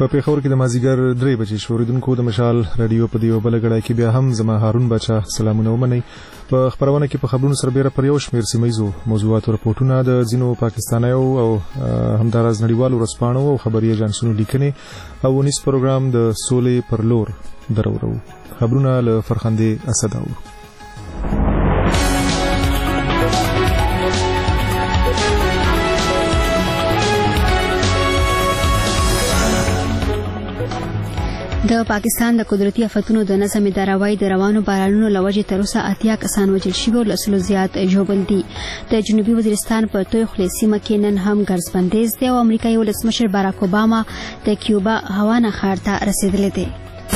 په پیښور کې د مازیګر 3 بجې شوریدونکو د مشال رادیو په دیو بلګړای کې بیا هم زما هارون بچا سلامونه ومني. په خبرونه کې په خبرونو سره بیره پر یو شمیر سیمایزو موضوعات او راپورټونه د ځینو پاکستانیو او همدارز نړیوالو رسپانو او خبري ایجنسونو لیکنې او نس پروګرام د سولې پر لور درورو. خبرونه له فرخنده اسداو. د پاکستان د قدرتي آفتونو د نظم اداره وايي د روانو بارانونو لوجې تر اوسه 80 کسان وژل شوي او لسلو زیات ژوبل دي. د جنوبي وزیرستان په توی خلی سیمه کې نن هم ګرځبندیز دی او امریکایي ولسمشر باراک اوباما د کیوبا هوانا ښار ته رسیدلی دی.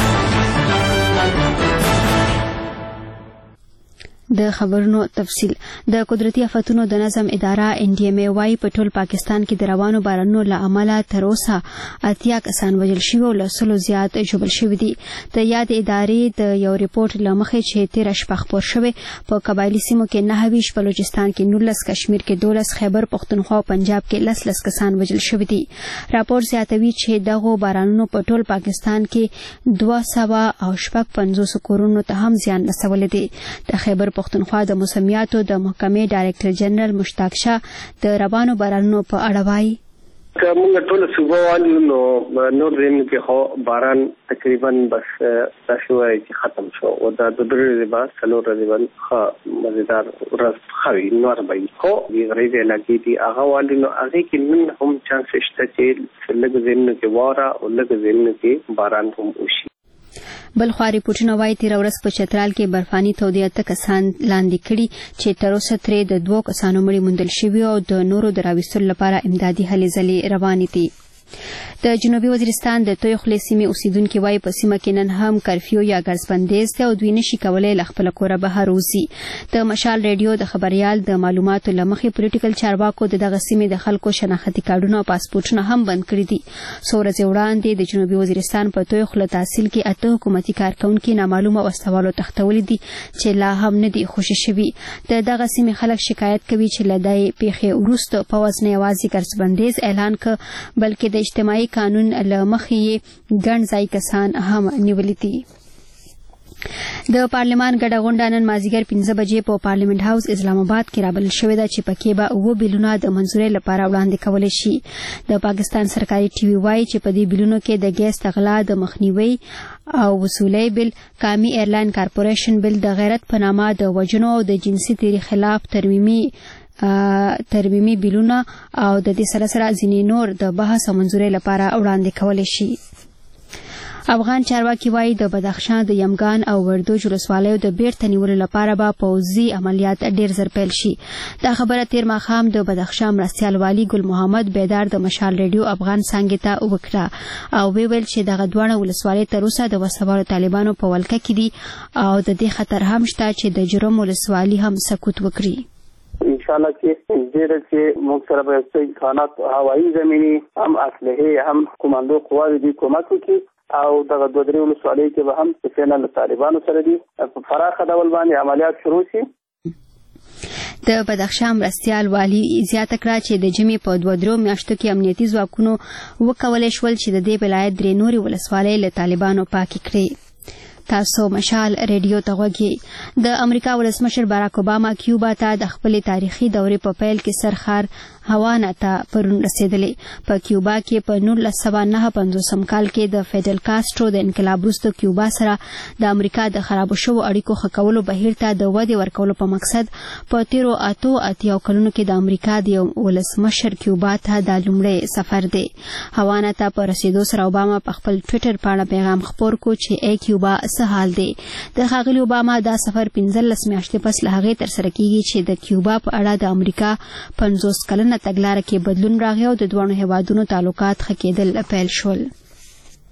د خبرونو تفصیل. د قدرتي آفتونو د نظم اداره NDMA وايي په ټول پاکستان کې د روانو بارانونو له امله تر اوسه 80 کسان وژل شوي او لسلو زیات ژوبل شوي دي. د یاد ادارې د یو ریپورت له مخې چې 13 شپه خپور شوی په قبایلی سیمو کې 29 بلوچستان کې 19 کشمیر کې 12 خیبر پختونخوا او پنجاب کې 10 کسان وژل شوي دي. راپور زیاتوي چې دغه بارانونو په ټول پاکستان کې 250 کورونو ته هم زیان رسولی دی. د خیبر پختونخوا د موسمیاتو د محکمې ډایرکټر جنرال مشتاق شاه د روانو بارانونو په اړه وایي که موږ ټول صوبه والو نو نور دین کې خو باران تقریبا بس تاسو وایي چې ختم شو او دا د درې بعد څلور ورځې باندې مزیدار ورځ خوي نور به خو د غریب علاقې دي هغه والو نو هغه کې نن هم چانس شته چې لږ زین کې واره او لږ زین کې باران هم وشي. بل خو ریپورتونه وايي تیر ورځ په چترال کې برفاني تودیعت کسان لاندې کړي چې تر اوسه ترې د 2 کسانو مړي موندل شوي او د نورو د راوستلو لپاره امدادي هلې ځلې روانې دي. د جنوبي وزیرستان د توی خلی سیمې اوسیدونکو وايي په سیمه کې نن هم کرفیو یا ګرځبندیز دی او دوی نشي کولای له خپل کوره بهر وځي. د مشال رادیو د خبريال د معلوماتو لمخې پولیټیکل چارواکو دغه سیمې د خلکو شناختی کارډونه او پاسپورتونه هم بند کړي دي. څورځ وړاندې د جنوبي وزیرستان په توی خلی تحصیل کې 8 حکومتي کارکونکو نامعلومه واستوالو تختول دي چې لا هم نه دي خوشی شوي. دغه سیمې خلک شکایت کوي چې لدای پیښې وروسته په وزن یوازې ګرځبندیز اعلان ک بلکې د اجتماعي قانون لمخې ګڼ ځای کسان هم نیولي دي. د پارلمان ګډه غونډه نن مازیګر 15 بجې په پارلیمنت هاوس اسلام آباد کې رابلل شوې ده چې پکې به 9 بیلونه د منځورۍ لپاره وړاندې کولای شي. د پاکستان سرکاري ټي وي وايي چې په دې بیلونو کې د ګیس تغلا د مخنیوي او وصولۍ بل، قامي ایرلاین کارپوریشن بل، د غیرت په نامه د وژنو او د جنسي تیري خلاف ترمیمي بیلونه او د دې سره سره ځینې نور د بحث او منځورۍ لپاره وړاندې کولای شي. افغان چارواکي وايي د بدخشان د یمګان او وردوج ولسوالیو د بیرته نیولو لپاره به پوځي عملیات ډیر زر پیل شي. دا خبره تیر ماښام د بدخشان مرستیال والی ګل محمد بیدار د مشال رادیو افغان څنګه ته وکړه او ویل چې دغه دوه ولسوالۍ تر اوسه د وسوالو طالبانو په ولکه کې دي او د دې خطر هم شته چې د جرم ولسوالۍ هم سقوط وکړي. انشاءالله چې ډېر چې موږ سره به امکانات هوایي زمینی هم اسلحه هم کمانډو قواوې دي کومک وکړي او دغه دوه درې ولسوالۍ کې به هم چې فعلا له طالبانو سره دي په پراخه ډول باندې عملیات شروع شي. د بدخشان مرستیال والی زیاته کړه چې د جمعې په 2 میاشتو کې امنیتي ځواکونو وکولای شول چې د دې ولایت 3 نورې ولسوالۍ له طالبانو پاکې کړي. تاسو مشال رادیو ته غوږی. د امریکا ولسمشر باراک اوباما کیوبا ته د خپل تاریخي دورې په پیل کې سرخار هوانا ته پرون رسیدلی. په کیوبا کې په 1959 کال کې د فیډل کاسترو د انقلاب وروسته کیوبا سره د امریکا د خرابو شوو اړیکو ښه کولو بهیر ته د ودې ورکولو په مقصد په تیرو 88 کلونو کې د امریکا د یو ولسمشر کیوبا ته د لومړی سفر دی. هوانا ته په رسیدو سره اوباما په خپل ټویټر باندې پیغام خپور کو چې ای کیوبا څه حال دی. د ښاغلي اوباما دا سفر 15 میاشتې پس له هغې ترسره کیږي چې د کیوبا په اړه د امریکا 50 کلنه تګلاره کې بدلون راغی او د دوه هیوادونو تعلقات ښه کېدل پیل شول.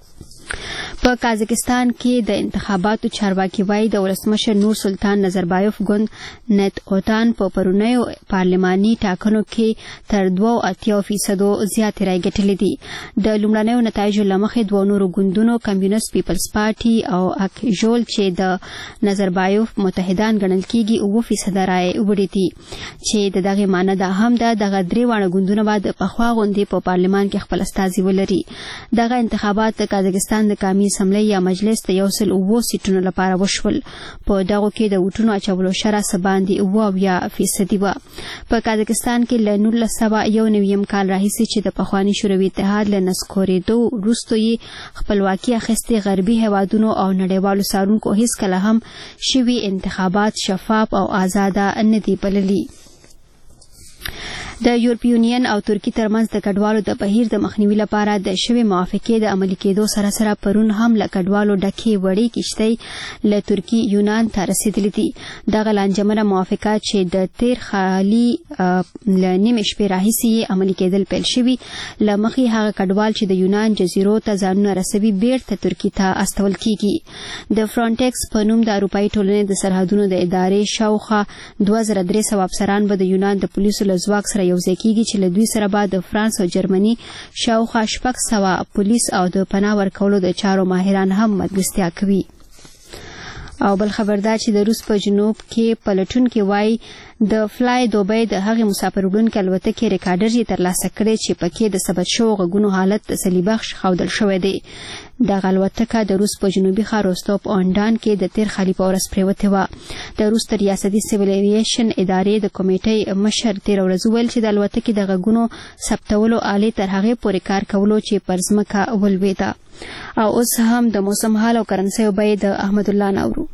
په قازقستان کې د انتخاباتو چارواکي وایي د ولسمشر نور سلطان نظربایوف ګوند نت اوتان په پرونیو پارلماني ټاکنو کې تر 82% زیات رای ګټلې دي. د لومړنیو نتایجو لمخې دوه نورو ګوندونو کمیونست پیپلز پارټي او اکژول چې د نظربایوف متحدان ګڼل کېږي 9% رای وړي دي چې دغه معنی ده هم دغه درې واړه ګوندونه بعد پخوا غوندې په پارلمان کې خپل استازي ولري. دغه انتخابات د قازقستان د قومي اسمبلی یا مجلس د 109 سیټونو لپاره وشول. په دغه کې د ووټونو اچولو شرح باندې 90% و. په قازقستان کې له 1991 کال راهیسې چې د پخوانی شوروي اتحاد له نسکورېدو وروسته یې خپلواکي اخیستې غربي هیوادونو او نړیوالو څارونکو هیڅ کله هم شوي انتخابات شفاف او آزاده نه دي بللي. د یورپی یونین او ترکی ترمنځ د کډوالو د بهیر د مخنیوي لپاره د شوی موافقې د عملي کېدو سره سره پرون هم له کډوالو ډکې وړې کښتۍ له ترکی یونان ته رسیدلې دي. دغه لانجمنه موافقه چې د تیر خالي له نیمې شپې راهیسې عملي کېدل پیل شوي له مخې هغه کډوال چې د یونان جزیرو ته ځانونه رسوي بیرته ترکی ته استول کیږي. د فرانټکس په نوم د اروپایي ټولنې د سرحدونو د ادارې شاوخوا 2300 افسران به د یونان د پولیسو له ځواک سره یوځای کیږي چې له دوی سره به د فرانس او جرمني شاوخوا 600 پولیس او د پناه ورکولو د چارو ماهران هم ملګرتیا کوي. او بل خبردار چې د روس په جنوب کې پلټونکي وایي د فلای دوبۍ د هغې مسافر وړونکي الوتکې ریکارډر یې ترلاسه کړی چې پکې د ثبت شوو غږونو حالت تسلي بخش ښودل شوی دی. دغه الوتکه د روس په جنوبي ښار روستوف آن دان کې د تیر خالي په ورځ پرېوتې وه. د روس د ریاستي سیول ایویشن ادارې د کمیټې مشر تېره ورځ وویل چې د الوتکې د غږونو ثبتولو آلې تر هغې پورې کار کولو چې پر ځمکه ولوېده. او اوس هم د موسم حال او کرنسیو بیې د احمد الله نورو.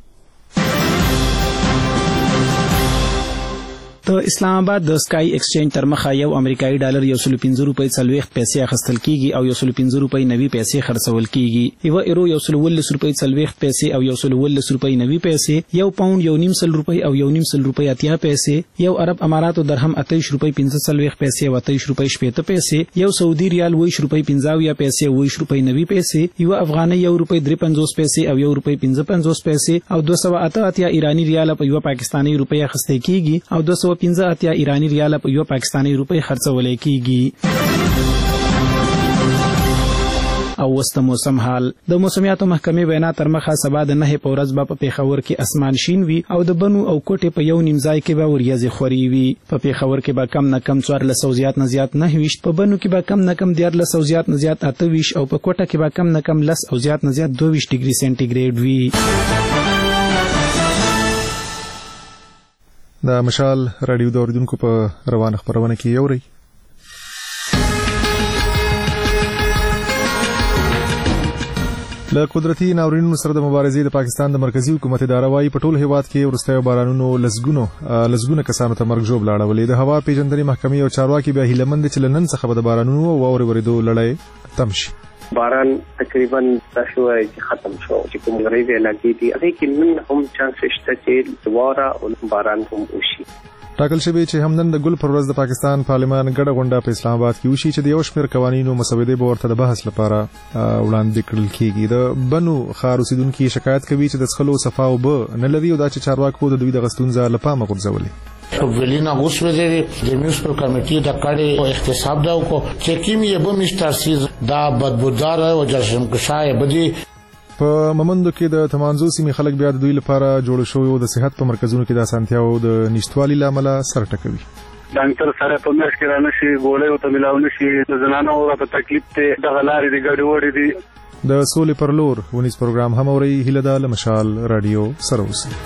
د اسلام آباد د سکای ایکسچینج تر مخه یو امریکایي ډالر 115 روپۍ 40 پیسې اخیستل کیږي او 115 روپۍ 90 پیسې خرڅول کیږي. یو ایرو 114 روپۍ 40 پیسې او 114 روپۍ 90 پیسې، یو پاوند 1.5 روپۍ او 1.5 روپۍ 80 پیسې، یو عرب اماراتو درهم 28 روپۍ 45 پیسې او 28 روپۍ 70 پیسې، یو سعودي ریال 20 روپۍ 50 پیسې او 20 روپۍ 90 پیسې، یو افغاني 1 روپۍ 53 پیسې او 1 روپۍ 55 پیسې او 288 ایرانی ریال په یو پاکستانی روپۍ اخیستل کیږي او 215 ایرانی ریال په یو پاکستانی روپۍ خرڅول کیږي. او وسط موسم حال د موسمیاتو محکمې وینا تر مخه سبا د 9 په ورځ په پیښور کې اسمان شین وي او د بنو او کوټې په یو نیم ځای کې به وریځې خوري وي. په پیښور کې به کم نه کم 14 زیات نه زیات 9 په بنو کې به کم نه کم 14 زیات نه زیات 28 او په کوټه کې به کم نه کم 10 او زیات نه زیات 22 ډیګري سنټیګریډ وي. د مشال رادیو د اوریدونکو په روانه خبرونه کې یوري. له قدرتي ناورینونو سره د مبارزې د پاکستان د مرکزی حکومت اداره وايي په ټول هیواد کې ورستیو بارانونو لزګونه کسانو ته مرګ جوړ لاړولې. د هوا پیژندنې محکمې او چارواکي به هیلمند چې لنن څخه د بارانونو او واورې ورېدو لړۍ تم شي. باران تقریبا تاسو چې ختم شو چې کوم غریبي علاقې دي هغه کې نن هم چانس شته چې دواره او باران هم وشي. ټاکل شوی چې همدن د ګل پر ورځ د پاکستان پارلمان ګډه غونډه په اسلام آباد کې وشي چې د یو شمېر قوانینو مسودې به ورته د بحث لپاره وړاندې کړل کیږي. د بنو ښار اوسیدونکو شکایت کوي چې د څښلو صفا اوبه نه لري او دا چې چارواکو د دوی د ستونزې له پامه غورځولې. ویلینا اوسوځي د میوسپل کمیټې د کړي او احتساب دا کو چې کیمیا به مسترسیز دا بدبودار او جشن کشای بدی. په ممندو کې د تمانزو سیمې خلک بیا د دوی لپاره جوړ شوی د صحت په مرکزونو کې د اسانتیاو د نشټوالي لامل سر ټکوي. ډاکټر سره په مېش کې رانه شي ګولې او تملاو نشي د زنانو او په تکلیف ته د غلارې د ګډ وړې دي. د سولې پر لور ونیس پروګرام هم اوري هله د مشال رادیو سره اوسي.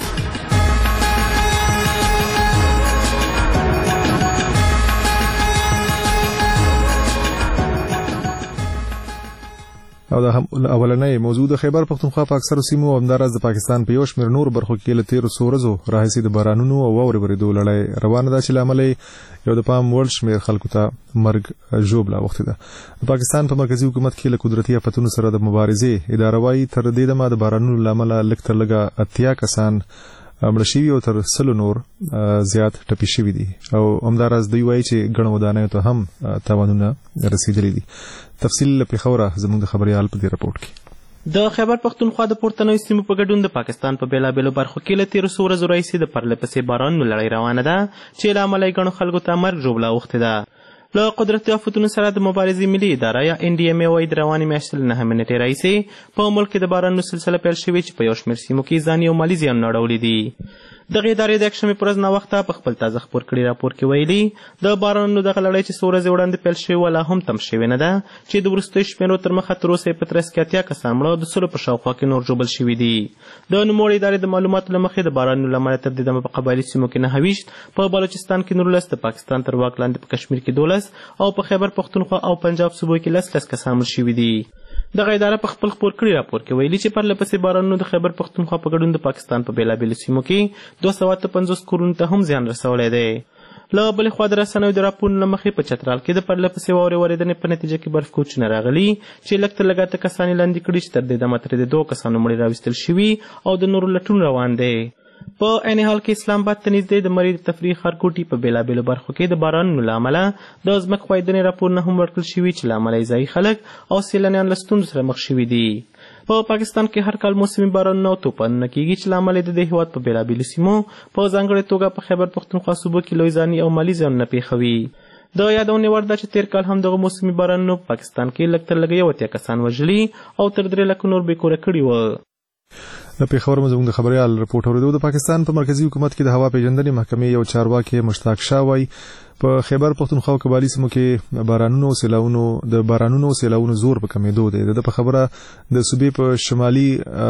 او د اولنې موضوع د خیبر پختونخوا په اکثر سیمو او همدارس د پاکستان په یو شمېر نور برخو کې له 13 ورځو راهیسې د بارانونو او واورې ورېدو لړۍ روانه ده چې لامل یو د پام وړ شمېر خلکو ته مرګ ژوبله وخت ده. د پاکستان په مرکزی حکومت کې له قدرتي آفتونو سره د مبارزې اداره وايي تر دې دمه د بارانونو لامل لږ تر لږه 80 کسان مړه شوي او تر 100 نور زیات ټپي شوي دي او همدارس دوی وایي چې ګڼو ودانیو ته هم تاوانونه رسیدلي دي. تفصیل له پیښوره زموږ د خبريال په دې رپورټ کې. د خیبر پښتونخوا د پورتنیو سیمو په ګډون د پاکستان په بیلابیلو برخو کې له تېرو څو ورځو راهیسې د پرله پسې بارانونو لړۍ روانه ده چې له امله یې ګڼو خلکو ته مرګ ژوبله اوښتې ده. له قدرتي آفتونو سره د مبارزې ملي اداره یا NDMA وایي د روانې میاشتې له 9 منټې راهیسې په ملک کې د بارانونو سلسله پیل شوې چې په یو شمېر سیمو کې ځاني او مالي زیانونه اړولي دي. دغې ادارې د یکشنبې پر ورځ ناوخته په خپل تازه خپور کړي راپور کې ویلي د بارانونو دغه لړۍ چې څو ورځې وړاندې پیل شوې وه لا هم تم شوې نه ده چې د وروستیو شمېرو تر مخه تر اوسه یې په 83 کسان مړه او د 100 په شاوخوا کې نور ژوبل شوي دي. د نوموړې ادارې د معلوماتو له مخې د بارانونو له امله تر دې دمه په قبایلي سیمو کې 29، په بلوچستان کې 19، د پاکستان تر واک لاندې په کشمیر کې 12 او په خیبر پښتونخوا او پنجاب صوبو کې 10 کسان مړه شوي دي. دغه اداره په خپل خپور کړي راپور کې ویلي چې پرله پسې بارانونو د خیبر پښتونخوا په ګډون د پاکستان په بیلابیلو سیمو کې 250 کورونو ته هم زیان رسولی دی. له بلې خوا د رسنیو د راپورونو له مخې په چترال کې د پرله پسې واورې ورېدنې په نتیجه کې برف کوچونه راغلي چې لږ تر لږه 8 کسان یې لاندې کړي چې تر دې دمه ترې د 2 کسانو مړي راویستل شوي او د نورو لټون روان دی. په عین حال کې اسلام آباد ته نږدې د مرۍ د تفریح ښارګوټي په بیلابیلو برخو کې د بارانونو له امله د ځمکې ښویدنې راپورونه هم ورکړل شوي چې له امله یې ځایي خلک او سیلانیان له ستونزو سره مخ شوي دي. په پاکستان کې هر کال موسمي بارانونه او طوفانونه کیږي چې له امله د دې هېواد په بیلابیلو سیمو په ځانګړې توګه په خیبر پښتونخوا صوبو کې لوی ځاني او مالي زیانونه پېښوي. د یادونې وړ ده چې تېر کال هم دغه موسمي بارانونو په پاکستان کې لږ تر لږه 80 کسان وژلي او تر 3 لکه نور بېکوره کړي وو. د پیښور مزمون د خبريال رپورټ اوریدو. د پاکستان په مرکزی حکومت کې د هوا پیژندنې محکمې یو چارواکي مشتاق شاه وایي په خیبر پښتونخوا او قبایلی سیمو کې بارانونو سیلاونو زور په کمېدو دی. د په خبره د صوبې په شمالي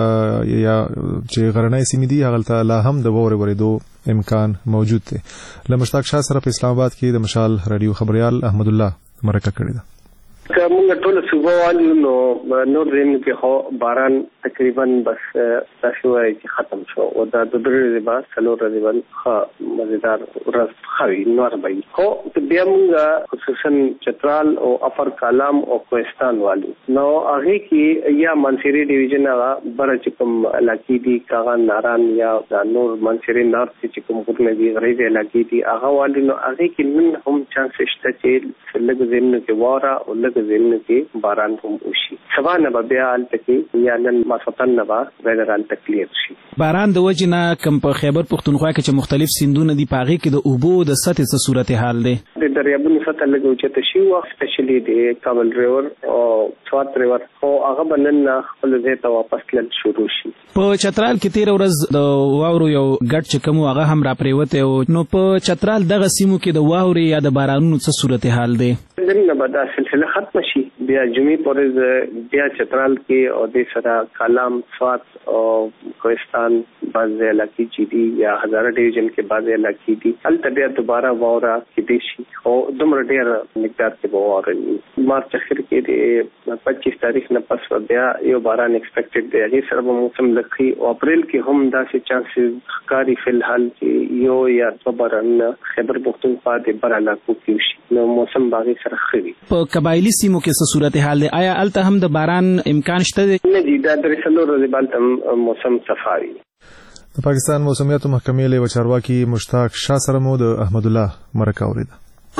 یا چې غرنۍ سیمې دي هغه لا هم د واورې ورېدو امکان موجود دی. له مشتاق شاه سره په اسلام آباد کې د مشال رادیو خبريال احمد الله مرکه کړې ده. که موږ ټول صوبه والو نو نور زمینو کې خو باران تقریبا بس دا شوی چې ختم شو او دا د درې ورځې بعد څلور ورځې بعد ښه مزیدار ورځ ښه نور به وي. خو بیا موږ خصوصا چترال او افر کالام او کوهستان والو نو هغې کې یا منصري ډیویژن هغه بره چې کوم علاقې دي کاغان ناران یا دا نور منصري نارت چې کوم غرونه دي غریبې علاقې دي هغه والو نو هغې کې نن هم چانس شته چې لږ زمینو کې واوره او لږ زمینو کې باران هم وشي. سبا نه به بیا هلته کې یا نن ماسختن نه به ویدر هلته کلیر شي. باران د وجې نه کوم په خیبر پښتونخوا کې چې مختلف سیندونه دي په هغې کې د اوبو د سطحې څه صورتحال دی؟ د دریابونو سطحه لږ اوچته شوي وه سپیشلي د کابل ریور او سوات ریور خو هغه به نن خپل ځای ته واپس تلل شروع شي. په چترال کې تېره ورځ د واورو یو ګډ چې کوم هغه هم راپرېوتی و نو په چترال دغه سیمو کې د واورې یا د بارانونو څه صورتحال دی؟ نن نه به دا سلسله ختمه شي. بیا جمعې په ورځ بیا چترال کې او دې سره کالام سوات او کوهستان بعضې علاقې چې دي یا هزاره ډیویژن کې بعضې علاقې دي هلته بیا دوباره واوره کېدی شي او دومره ډېر مقدار کې به واوره وي. مارچ اخر کې د 25 تاریخ نه پس بیا یو باران ایکسپیکټډ دی. هغې سره به موسم لږ ښي او اپریل کې هم داسې چانسز ښکاري فلحال چې یو یا دوه بارانونه خیبر پښتونخوا د بر علاقو کې وشي نو موسم به هغې سره ښه وي. په قبایلي سیمو کې څه صورتحال دی؟ آیا هلته هم د باران امکان شته دی؟ نه دي دا درې څلور ورځې به هلته موسم صفا وي. د پاکستان موسمیاتو محکمې له یوه چارواکي مشتاق شاه سره مو د احمد الله مرکه اورېده.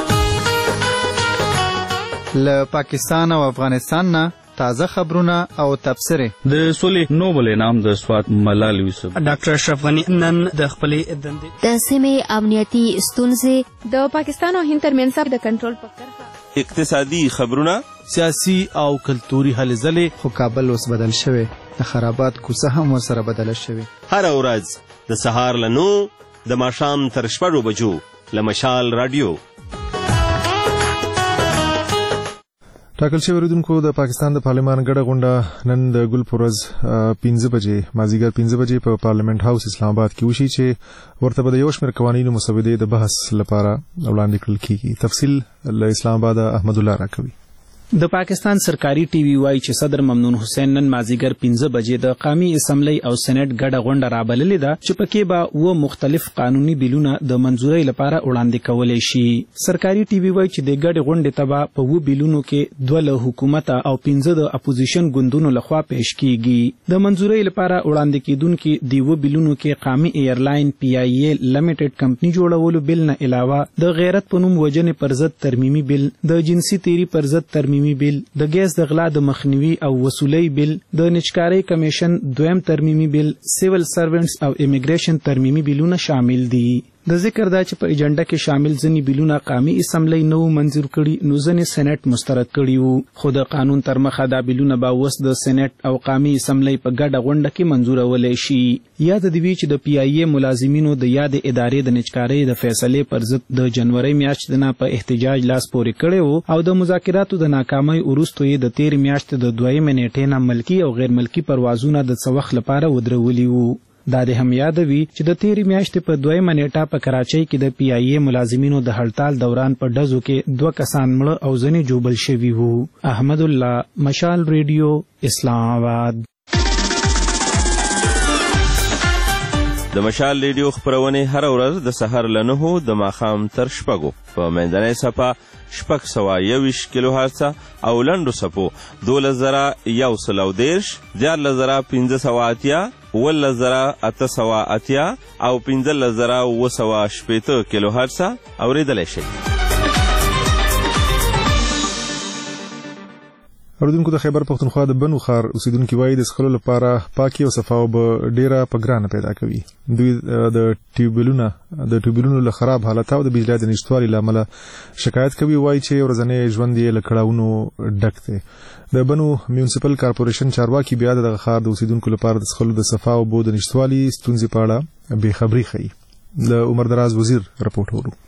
له پاکستان او افغانستان نه تازه خبرونه او تبصرې. د سولې نوبل انعام د سوات ملال یوسف ډاکټر اشرف غنی نن د خپلې دندې د سیمې امنیتي ستونزې د پاکستان او هند ترمنځ د کنټرول په کرښه اقتصادي خبرونه سیاسي او کلتوري هلې ځلې. خو کابل اوس بدل شوی د خرابات کوڅه هم ورسره بدله شوې. هره ورځ د سهار له 9 د ماښام تر 6 بجو له مشال رادیو. ټاکل شوی اوریدونکو د پاکستان د پارلمان ګډه غونډه نن د ګل پر ورځ 5 بجې مازیګر 5 بجې په پارلیمنت هاوس اسلام آباد کې وشي چې ورته به د یو شمېر قوانینو مسودې د بحث لپاره وړاندې کړل کیږي. تفصیل له اسلام آباد احمد الله راکوي. د پاکستان سرکاري ټي وي وایي چې صدر ممنون حسین نن مازیګر 15 بجې د قومي اسمبلی او سېنات ګډه غونډه رابللې ده چې پکې به مختلف قانوني بیلونه د منځورۍ لپاره وړاندې کولی شي. سرکاري ټي وي وایي چې د ګډې غونډې ته به په بیلونو کې 2 له حکومت او 15 د اپوزیشن ګوندونو لخوا پیش کیږي. د منځورۍ لپاره وړاندې کیدونکي د بیلونو کې قومي ایرلاین PIA لیمیټډ کمپنی جوړولو بیل نه علاوه د غیرت په نوم وجنې پر ضد ترمیمي بیل، د جنسي تیری پر ضد ترمیمي ترمیمي بیل، د ګیس د غلا د مخنیوي او وصولۍ بیل، د نجکارۍ کمیشن دویم ترمیمي بیل، سیول سروینټس او امیګریشن ترمیمي بیلونه شامل دي. د ذکر دا چې په ایجنډا کې شامل ځینې بیلونه قومي اسمبلی نو منظور کړي، نو ځینې سېنات مسترد کړي وو، خو د قانون تر مخه دا بیلونه به اوس د سېنات او قومي اسمبلی په ګډه غونډه کې منظورولای شي. یاد دی وی چې د پی آی ای ملازمینو د یاد ادارې د نجکارۍ د فیصلې پر ضد د جنوري میاشتې نه په احتجاج لاس پورې کړی وو او د مذاکراتو د ناکامۍ وروسته یې د 13 میاشتې د 2 نیټې نه ملکی او غیر ملکی پروازونه د څه وخت لپاره ودرولي وو. دا د هم یادوي چې د 13 میاشتې په 2 نیټه په کراچۍ کې د پی آی ای ملازمینو د هړتال دوران په ډزو کې 2 کسان مړه او ځینې جوبل شوي وو. احمد الله، مشال ریډیو، اسلام آباد. د مشال ریډیو خبرونه هر ورځ د سحر له 9 د ماښام تر 6 په منځنۍ صفه 621 کیلو هرتز او لنډو صفو 2130 14580 11880 او 15980 کیلو هرتز اوریدلای شئ. اوریدونکو د خیبر پختونخوا د بنو خار اوسیدونکو وایي د څښلو لپاره پاکي او صفا اوبه ډیره په ګرانه پیدا کوي. دوی د ټیوبلونو له خراب حالت او د بجلی د نشټوالي له امله شکایت کوي. وایي چې ورځنی ژوند یې له کړاوونو ډک دی. د بنو میونسپل کارپوریشن چارواکي بیا د خار د اوسیدونکو لپاره د څښلو د صفا اوبو د نشټوالي ستونزې په اړه بې خبري ښيي. د عمر دراز وزیر رپورټ ورو.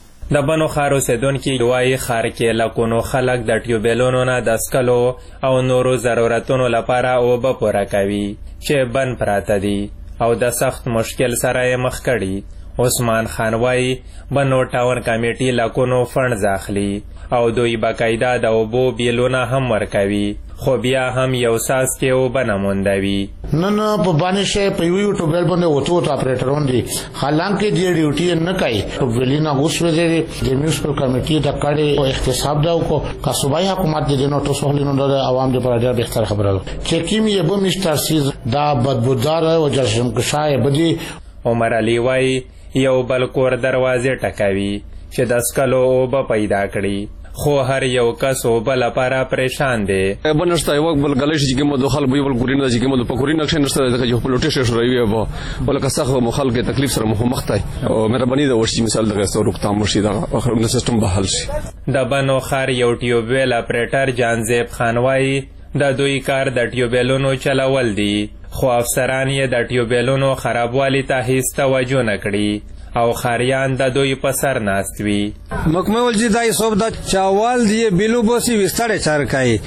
د بنو خار اوسیدونکي وایي خار کې لکونو خلک د ټیوبیلونو نه د څښلو او نورو ضرورتونو لپاره اوبه پوره کوي چې بند پراته دي او د سخت مشکل سره یې مخ کړي. عثمان خان وایي بنو ټاون کمیټي لکونو فنډز اخلي او دوی باقاعده د اوبو بیلونه هم ورکوي، خو بیا هم یو ساس کې اوبه نه موندوي. نن په باندې شي په یو ټوبل باندې اوتو اپریټرون دي، حالانکه دې ډیوټي نه کوي. ټوبلینا غوښوي د میونسپل کمیټي د کړي او احتساب دا کو کا صوبایي حکومت د نو ټوسو لینو د عوام د پر ډېر بهتر خبره چې کیم یې به مستر سیز دا بدبودار او جشم کشای بدی. عمر علی وای یو بل کور دروازه ټکوي چې د سکلو اوبه پیدا کړي، خو هر یو کس اوبه لپاره پریشان دی. بنشته یو بل غلش چې کوم د خلک یو بل ګورینه چې کوم د پکوري نقشه نشته د یو پلوټیشن شروعي وو ولکه څخه مخالف کې تکلیف سره مخ ته او مهرباني د ورشي مثال د غوښتو روغتیا مرشي د اخرنه سیستم بحال شي. د بنو خار یو ټیوبویل اپریټر جانزیب خانوای د دوی کار د ټیوبیلونو چلول دي، خو افسران یې د ټیوبیلونو خرابوالي ته هیڅ توجه نه کړي او خاریان د دوی په سر ناست وي. مکمل جی دای صوب د چاوال دی بیلو بوسی وستړی چارکای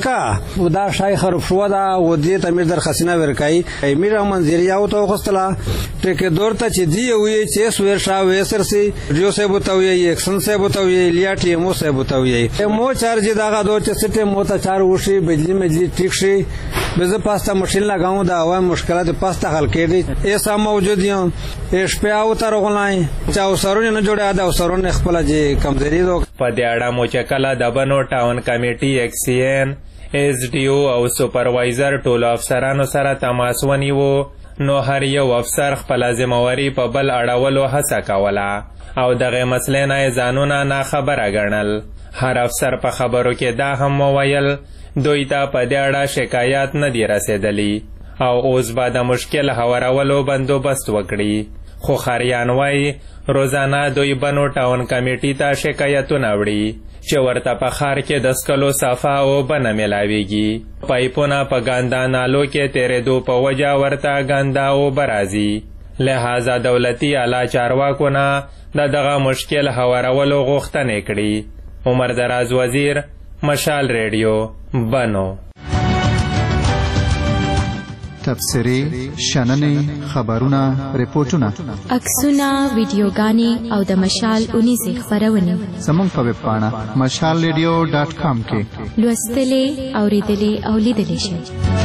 زکه دا شای خراب شو دا و دې تمیر در خسینه ورکای امیر منځریا او تو خستلا ټکه دور ته چې دی وی چې سویر شا وسر سي ریو سه بوتاوی یکسن سه بوتاوی لیاټي مو سه بوتاوی مو چارج داغه دو چې سټه مو ته چار وشي بجلی مجلی ټیک شي بز پاستا مشین لگاؤں دا عوام مشکلات پاستا حل کړي ایسا موجود یو اش په او تر غلای چا وسرونه نه جوړه دا وسرونه خپل چې کمزوري دو. په دې اړه مو چې کله د بنو ټاون کمیټي ایکسین ایس ډی او او سپروایزر ټول افسرانو سره تماس ونیو نو هر یو افسر خپل ذمہواری په بل اړولو هڅه کوله او دغه مسلې نه ځانونه نه خبره ګڼل. هر افسر په خبرو کې دا هم وویل دوی ته په دې اړه شکایات نه دی رسیدلی او اوس به د مشکل هوارولو بندوبست وکړي. خو خاریان وایي روزانه دوی بنو ټاون کمیټي ته شکایتونه وړي چې ورته په ښار کې د څښلو صفا اوبه نه میلاویږي. پایپونه په ګنده نالو کې تېرېدو په وجه ورته ګنده اوبه راځي. لہذا دولتي اعلی چارواکو نه د دغه مشکل هوارولو غوښتنې کړي. عمر دراز وزیر، مشال ریډیو، بنو. تبصرې، شننې، خبرونه، ریپورټونه، عکسونه، ویډیوګانې او د مشال اونیزې خپرونې زموږ په ویب پاڼه mashalradio.com کې لوستلې، اوریدلې او لیدلې شئ.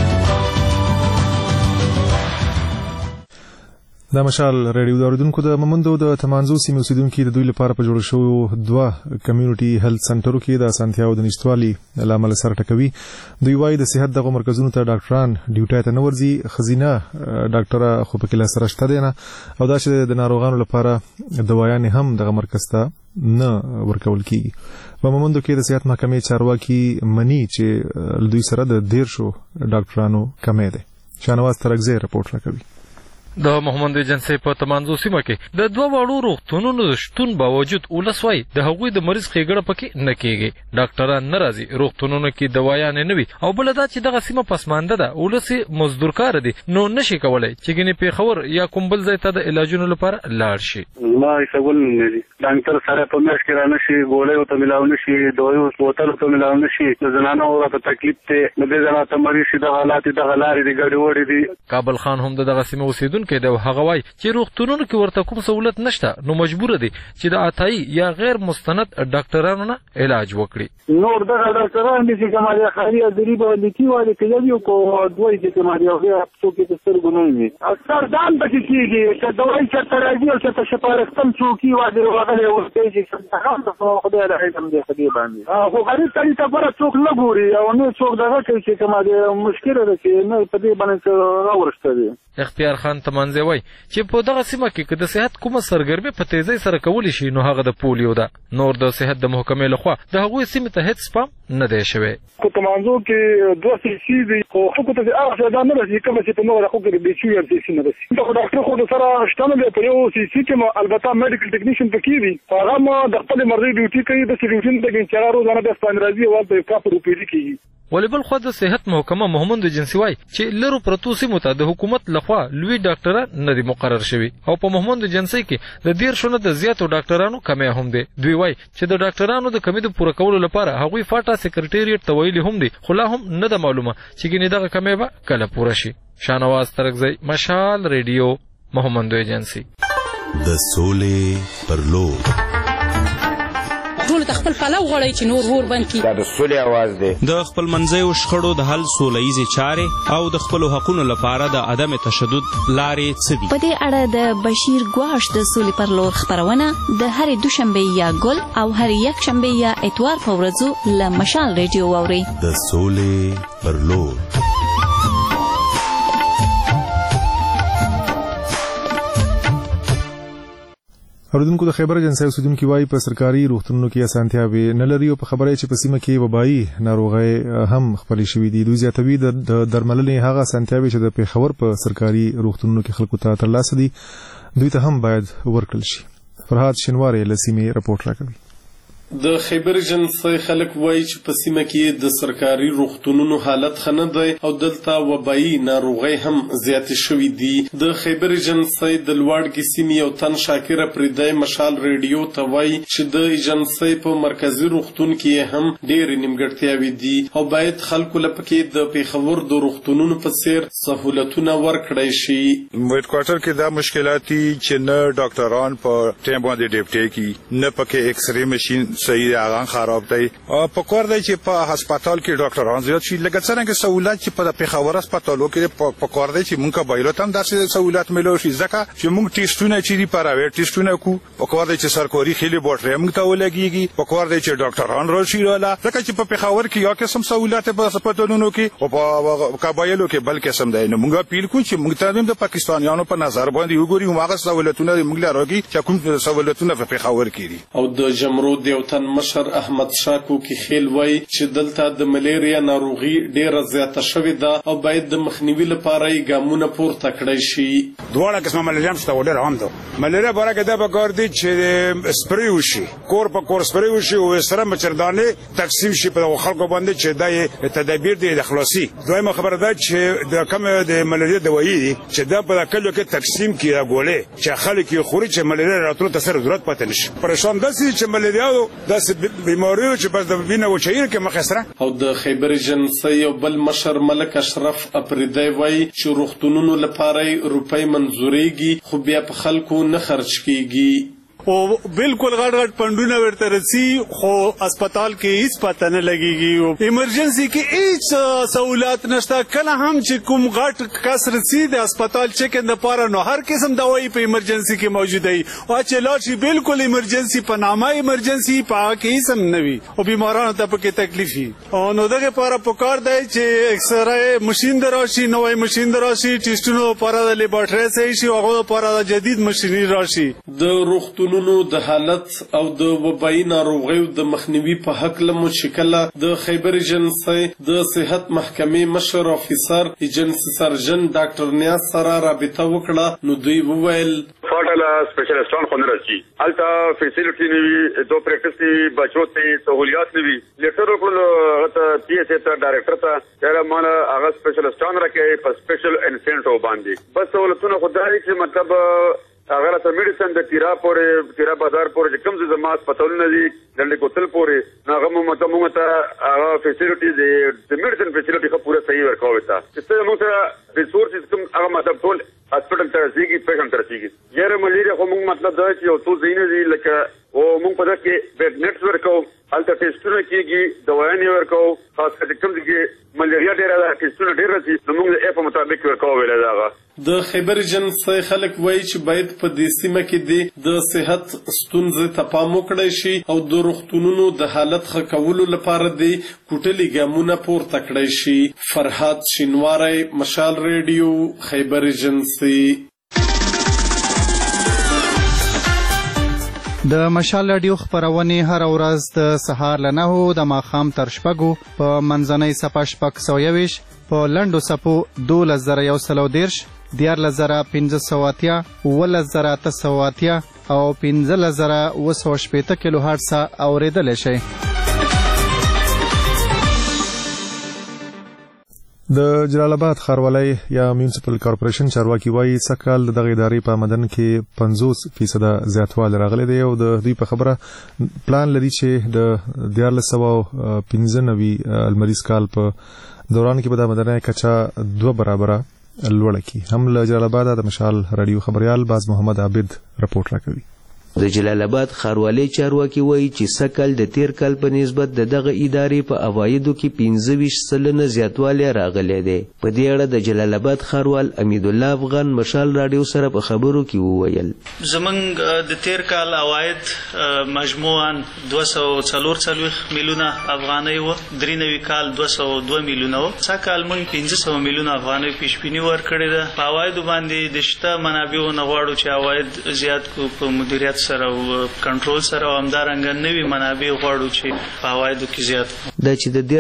د مشال ریډیو د اوریدونکو د ممندو د تمانزو سیمې اوسیدونکو د دوی لپاره په جوړ شوو 2 کمیونټي هیلث سنټرو کې د اسانتیاو د نشټوالي لامل سره ټکوي. دوی وايي د صحت دغه مرکزونو ته ډاکټران ډیوټي ته نه ورځي، خزینه ډاکټره خو په کې لا سره شته دی نه او دا چې د ناروغانو لپاره دوايان هم دغه مرکز ته نه ورکول کیږي. په مومندو کې د صحت محکمې چارواکي مني چې دوی سره د 13 ډاکټرانو کمی ده. شانواز ترکزی رپورټ راکوي. د محمد ایجنسی په تمانزو سیمه کې د دوه واړو روغتونونو شتون باوجود ولسوي د هغوی د مریض ښېګړه پکې نه کیږي. ډاکټران نه راځي، روغتونونو کې دوايانې نه وي، او بل دا چې دغه سیمه پسمانده ده، ولس مزدورکار دي، نو نشي کولای چې ګنې پیښور یا کوم بل ځای ته د علاجونو لپاره لاړ شي. ما ایسول نه دي ډاکټر سره په میاشت کې را نشي، ګولۍ ته ملاو نشي، دوایو بوتل ته ملاو نشي، د زنانو ورته تکلیف ته نه دي، زنانه ته مریض شي، د حالات د غلارې د ګډ وړي دي. کابل خان هم دغه سیمه اوسیدونکو کې د هغه وای چې روغتونونو کې ورته کوم سہولت نشته، نو مجبور دي چې د عطایي یا غیر مستند ډاکټرانو نه علاج وکړي. نور دغه ډاکټران دي چې کومه خاري ادري به لیکي وایي چې یو کو دوی چې کومه یو څوک چې سترګو نه وي اکثر دان پکې کیږي چې دوی چې ترازی او چې شپارښتم څوکي وایي راغلي ورته چې څنګه څنګه خدای له علم دې خدای باندې خو غریب ترې ته پر څوک نه ګوري او نه څوک دغه کوي چې کومه مشکل ده چې نه په دې باندې راورسته دي. اختیار خان تمانزی وای چې په دغه سیمه کې د صحت کومه سرګرمي په تیزی سره کولی شي نو هغه د پولیو ده. نور د صحت د محکمې لخوا د هغوی سیمې ته هیڅ سپام نه دی شوی. په تمانزو کې 2 سي دي خو حکومت ته هغه ځای نه راځي کوم چې په نور حقوق کې د چي ار سي نه راځي. دا ډاکټر خو سره شتنه دی په یو سي کې البته میډیکل ټیکنیشن پکې دي، هغه ما د خپل مرضی ډیوټي کوي، د ډیوټي د ګنچارو روزانه د سپان راځي او د کاپر روپې کوي. ولی بل خو د صحت محکمه محمد ایجنسی وای چې لرو پرتو سیمو ته د حکومت لخوا لوی ډاکټران نه دي مقرر شوي، او په محمد ایجنسی کې د 13 د زیاتو ډاکټرانو کمی هم دي. دوی وای چې د ډاکټرانو د کمی د پوره کولو لپاره هغوی فاټا سکرټریټ ته ویلي هم دي، خو لا هم نه ده معلومه چې ګنې دغه کمی به کله پوره شي. شانواز ترکزی، مشال ریډیو، محمد ایجنسی. د سولې پر لور ټول خپل پلو غړی چې نور ور بند کی. دا د سولې आवाज دی. د خپل منځیو شخړو د حل سولهیزې چارې او د خپل حقوقو لپاره د عدم تشدد لارې څه دي. په دې اړه د بشیر ګواش د سولې پر لور خبرونه د هرې دوشنبه یا ګل او هرې یک شنبه یا اتوار په ورځو له مشال ریډیو واوري. د سولې پر لور. اوریدونکو د خیبر ایجنسی اوسیدونکو وایي په سرکاري روغتونونو کې اسانتیاوې نه لري او په خبره چې په سیمه کې وبایي ناروغۍ هم خپرې شوې دي. دوی زیاتوي د درملنې هغه اسانتیاوې چې د پیښور په سرکاري روغتونونو کې خلکو ته ترلاسه دي دوی ته هم باید ورکړل شي. فرهاد شینواری له سیمې رپورټ راکوي. د خیبر ایجنسی خلک وایي چې په سیمه کې د سرکاري روغتونونو حالت ښه نه دی او دلته وبایي ناروغۍ هم زیاتې شوې دي. د خیبر ایجنسی د لوړګي سیمې یو تن شاکر پریدی مشال ریډیو ته وایي چې د ایجنسی په مرکزي روغتون کې هم ډېرې نیمګړتیاوې دي او باید خلکو له پکې د پیښور د روغتونونو په څیر سهولتونه ورکړی شي. هیډ کوارټر کې دا مشکلات دي چې نه ډاکټران په ټایم باندې ډیوټي کوي، نه پکې ایکس ری ماشين صحیح راغان خراب دی او په کور دی چې په هسپتال کې ډاکټران زیات شي. لکه څنګه سہولت چې په پیښور هسپتالو کې په کور دی چې مونږه بایلوت هم داسې سہولت ملو شي، ځکه چې مونږ ټیسټونه چې پرایویټ ټیسټونه کو په کور دی چې سرکاري خېلې بوټري مونږ ته ولګيږي، په کور دی چې ډاکټران راشي رااله، ځکه چې په پیښور کې یو قسم سہولت په هسپتالونو کې او په کابایلو کې بل قسم دی. نو مونږه پیل کوو چې مونږ ته د پاکستانیانو په نظر باندې وګوري او هغه سہولتونه مونږ لري چې کوم سہولتونه په پیښور کې دي. او د جمرود یو تن مشر احمد شاکو کې خیل وای چې دلته د ملیریا ناروغي ډیره زیاته شوې ده او باید د مخنیوي لپاره یې ګامونه پورته کړی شي. دواړه قسمه ملیریا هم شته، ډیره هم ده. ملیریا برګه ده به ګردي چې سپری وشي، کور په کور سپری وشي او سره مچردانه تقسیم شي په خلکو باندې چې دا تدابیر دي د خلاصي. دویمه خبره ده چې د کوم د ملیریا دوايي دي چې دا په کلو کې تقسیم کیږي ګولې چې خلک یې خوري چې ملیریا راتلو ته سره ضرورت پاتې نشي. پریشان دي چې ملیریا د بیماریو چې بس د وینې وچیر کې مخسره. او د خیبر ایجنسی یو بل مشر ملک اشرف اپریدی وای چې روغتونونو لپاره روپۍ منزورېږي خو بیا په خلکو نه خرج کیږي او بالکل غټ غټ پندونه ورته رسی خو هسپتال کې هیڅ پته نه لګيږي او ایمرجنسي کې هیڅ سہولت نشته. کله هم چې کوم غټ کس رسی د هسپتال چیکن لپاره نو هر قسم دوايي په ایمرجنسي کې موجود وي او چې لاشي بالکل ایمرجنسي په نامه ایمرجنسي په کې هیڅ هم نه وي او بیمارانو ته پکې تکلیف وي. او نو دغه لپاره پکار دی چې اکسرې ماشين دراشي، نوې ماشين دراشي، ټیسټونو لپاره د لیبارټري صحیح شي او هغه لپاره د جدید ماشيني راشي. د روغتون روغتونونو د حالت او د وبایي ناروغیو د مخنیوي په هکله مو چې کله د خیبر ایجنسۍ د صحت محکمې مشر افیسر ایجنسي سرجن ډاکټر نیاز سره رابطه وکړه نو دوی وویل فاټاله سپیشلیسټان خو نه راځي الته فیسیلیټي نه وي دو پریکټس نه وي بچو ته سہولیات نه وي لیټر وکړو ته پی ایس ته ډایرکټر ته دا مال هغه سپیشلیسټان راکې په سپیشل انسنټو باندې بس سہولتونه خدای چې مطلب هغه ته میډیسن د تیرا بازار پورې کوم ځای زما هسپتالونه دي دلته کوتل پورې هغه مو ته هغه فیسیلیټیز د میډیسن فیسیلیټي خو پوره صحیح ورکوي تا چې موږ سره ریسورسز کوم هغه مطلب ټول هسپتال ته رسیږي پیشنټ ته رسیږي یاره ملیریا خو موږ مطلب دا چې یو څو ځایونه دي لکه او موږ په دغه کې بیډ نټس ورکو هلته ټیسټونه کیږي دوايانې ورکو خاص کر کوم چې ملیریا ډیره ده ټیسټونه ډیر راځي نو موږ د اف مطابق ورکو ویل دا د خیبر ایجنسۍ خلک وایي چې باید په دې سیمه کې د صحت ستونزې ته پام وکړی شي او د روغتونونو د حالت ښه کولو لپاره د کوټلي ګامونه پورته کړی شي. فرهاد شینواری، مشال ریډیو، خیبر ایجنسۍ. د مشال رادیو خبرونه هر ورځ د سهار له 9 د ماښام تر 6 په منځنۍ صفه 6 په لنډو صفو 2130 14580 11880 او 15980 کیلو هرتز اوریدل شي. د جلال آباد ښاروالۍ یا میونسپل کارپوریشن چارواکي وایي سکهال د دغه ادارې په آمدن کې 50% زیاتوالی راغلی دی او د دوی په خبره پلان لري چې د 1495 المریز کال په دوران کې به د آمدنۍ کچه 2 برابره لوړه کړي. هم له جلال آباد د مشال رادیو خبريال باز محمد عابد رپورټ راکوي. د جلال آباد ښاروالۍ چارواکي وایي چې سکهال د تیر کال په نسبت د دغه ادارې په عوایدو کې 25% زیاتوالی راغلی دی. په دې اړه د جلال آباد ښاروال امید الله افغان مشال رادیو سره په خبرو کې وویل زمونږ د تیر کال عواید مجموعاً 244 میلیونه افغانۍ و، درینوي کال 202 میلیونه و، سکهال موږ 500 میلیونه افغانۍ پیشبیني ورکړې ده. په عوایدو باندې د شته منابعو نه غواړو چې عواید زیات کو په مدیریت سره او کنټرول سره او همدارنګه نوي منابع غواړو چې په عوایدو کې زیات دا چې د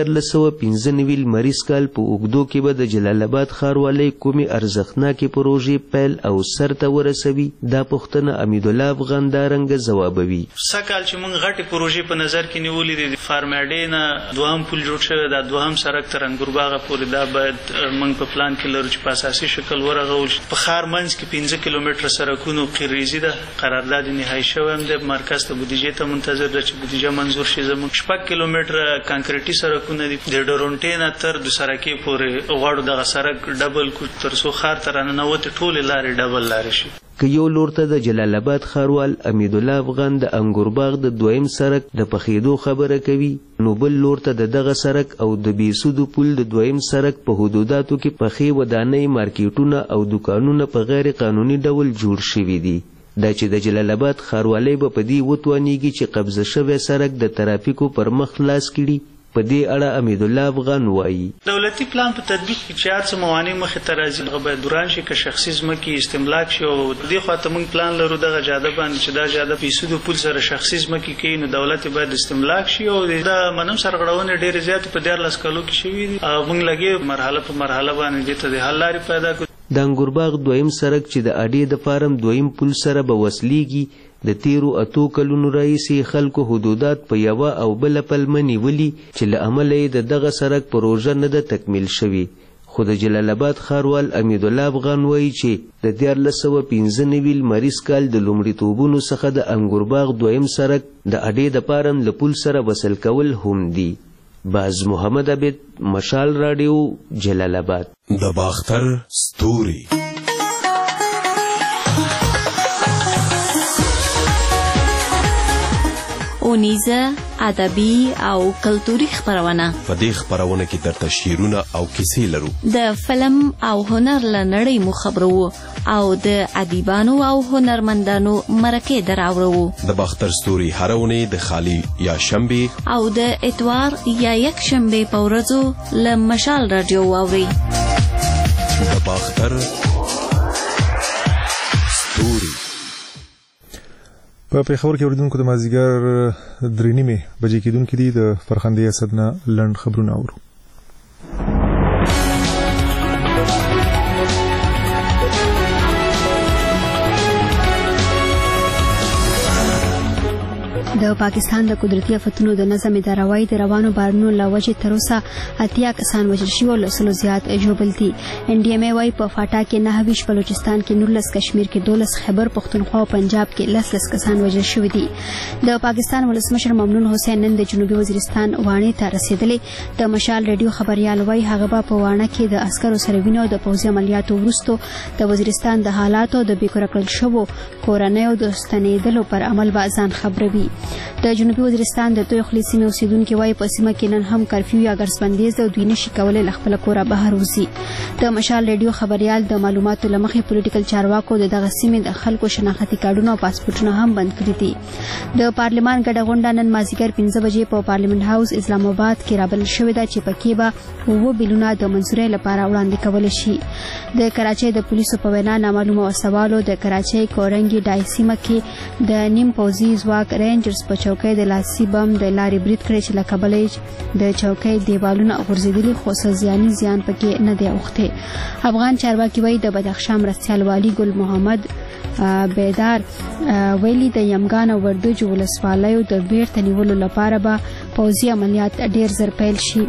1495 المریز کال په اوږدو کې به د جلال آباد ښاروالۍ کومې ارزښتناکې پروژې پیل او سرته ورسوي دا پوښتنه امید الله افغان دارنګه ځوابوي. سکهال چې موږ غټې پروژې په نظر کې نیولې دي، فارمیډې نه دوهم پل جوړ شوی دا دوهم سړک تر انګورباغه پورې دا باید موږ په پلان کې لرو چې په اساسي شکل ورغول شي. په ښار منځ کې 15 کیلومتره سړکونو قیریزي ده، قرارداد نهایی شوی هم د مرکز ته بودیجې ته منتظر ده چې بودیجه منظور شي. زموږ 6 کیلومتره کانکریټي سړکونه دي، د ډورونټې نه تر د سرکې پورې غواړو دغه سړک ډبل کو تر څو ښار ته راننوتې ټولې لارې ډبل لارې شي. که یو لور ته د جلال آباد ښاروال امید الله افغان د انګورباغ د دویم سړک د پخېدو خبره کوي، نو بل لور ته د دغه سړک او د بیسودو پل د دویم سړک په حدوداتو کې پخې ودانۍ، مارکیټونه او دکانونه په غیر قانوني ډول جوړ شوي دي. دا چې د جلال آباد ښاروالۍ به په دې وتوانیږي چې قبضه شوی سړک د ترافیکو پر مخ خلاص کړي. په دې اړه امید الله افغان وایي دولتي پلان په تطبیق کې چې هر څه موانع مخې ته راځي هغه باید دوران شي که شخصي ځمکې استملاک شي. او دې خوا ته موږ پلان لرو دغه جاده باندې چې دا جاده په ایسودو پل سره شخصي ځمکې کوي نو دولت باید استملاک شي. او دا منم سرغړونې ډېرې زیاتې په 14 کالو کې شوي دي. موږ لګي مرحله په مرحله باندې دې ته د حل لارې پیدا کړو. د انګورباغ دویم سړک چې د اډې د فارم دویم پل سره به وصلیږي، د تیرو 8 کلونو راهیسې خلکو حدودات په یوه او بله پلمه نیولي چې له امله یې د دغه سړک پروژه نه ده تکمیل شوې. خو د جلال آباد ښاروال امید الله افغان وایي چې د 1495 المریز کال د لومړیتوبونو څخه د انګورباغ دویم سړک د اډې د فارم له پل سره وصل کول هم دي. باز محمد عابد، مشال رادیو، جلال آباد. د باختر ستوري اونیزه ادبي او کلتوري خبرونه. په دې خبرونه کې درته شعرونه او کیسې لرو. د فلم او هنر له نړۍ مو خبرو او د ادیبانو او هنرمندانو مرکې دراوړو. د باختر ستوري هرونه د خالی یا شنبه او د اتوار یا یک شنبه په ورځو له مشال رادیو واوري. د باختر ستوري په پیښور کې اوریدونکو د مازیګر 3:30 بجې کېدونکې دي د فرخندې اسد نه لنډ خبرونه اورو. د پاکستان د قدرتي آفتونو د نظم اداره وايي د روانو بارونو له وجې تر اوسه 80 کسان وژل شوي او له 100 زیات ژوبل دي. NDMA وايي په فاټا کې 9 بلوچستان کې 19 کشمیر کې 12 خیبر پختونخوا او پنجاب کې 10 کسان وژل شوي دي. د پاکستان ولسمشر ممنون حسین نن د جنوبي وزیرستان وانه ته رسیدلې. د مشال ریډیو خبريال وايي هغه په وانه کې د عسکرو سره وینو د پوځي عملیاتو وروسته د وزیرستان د حالاتو د بیکور کړل شوو کورنیو د ستنېدلو پر عمل بازان خبروي. د جنوبي وزیرستان د توخلی سیمې اوسیدونکو وايي په سیمه کې نن هم کرفیو یا ګرځبندیز او دوی نشي کولای ل خپل کوره بهر وځي. د مشال ریډیو خبريال د معلوماتو لمخې پولیټیکل چارواکو دغه سیمې د خلکو شناختی کارډونه او پاسپورتونه هم بند کړی دي. د پارلمان ګډه غونډه نن مازیګر 15 بجې په پارلیمنت هاوس اسلام آباد کې رابل شوې ده چې پکې به 9 بیلونه د منځوري لپاره وړاندې کول شي. د کراچۍ د پولیسو په وینا نامعلومه وسوالو د کراچۍ کورنګي ډای سیمه کې د نیم پوځي ځواک رینجرز په چوکۍ د لاسي بم د لارې برید کړی چې له کبله د چوکۍ دیوالونه غورځېدلي خو څه زیان پکې نه دی اوښتی. افغان چارواکي وایي د بدخشان مرستیال والي ګل محمد بیدار ویلي د یمګان او وردوج ولسوالیو د بیرته نیولو لپاره به پوځي عملیات ډیر زر پیل شي.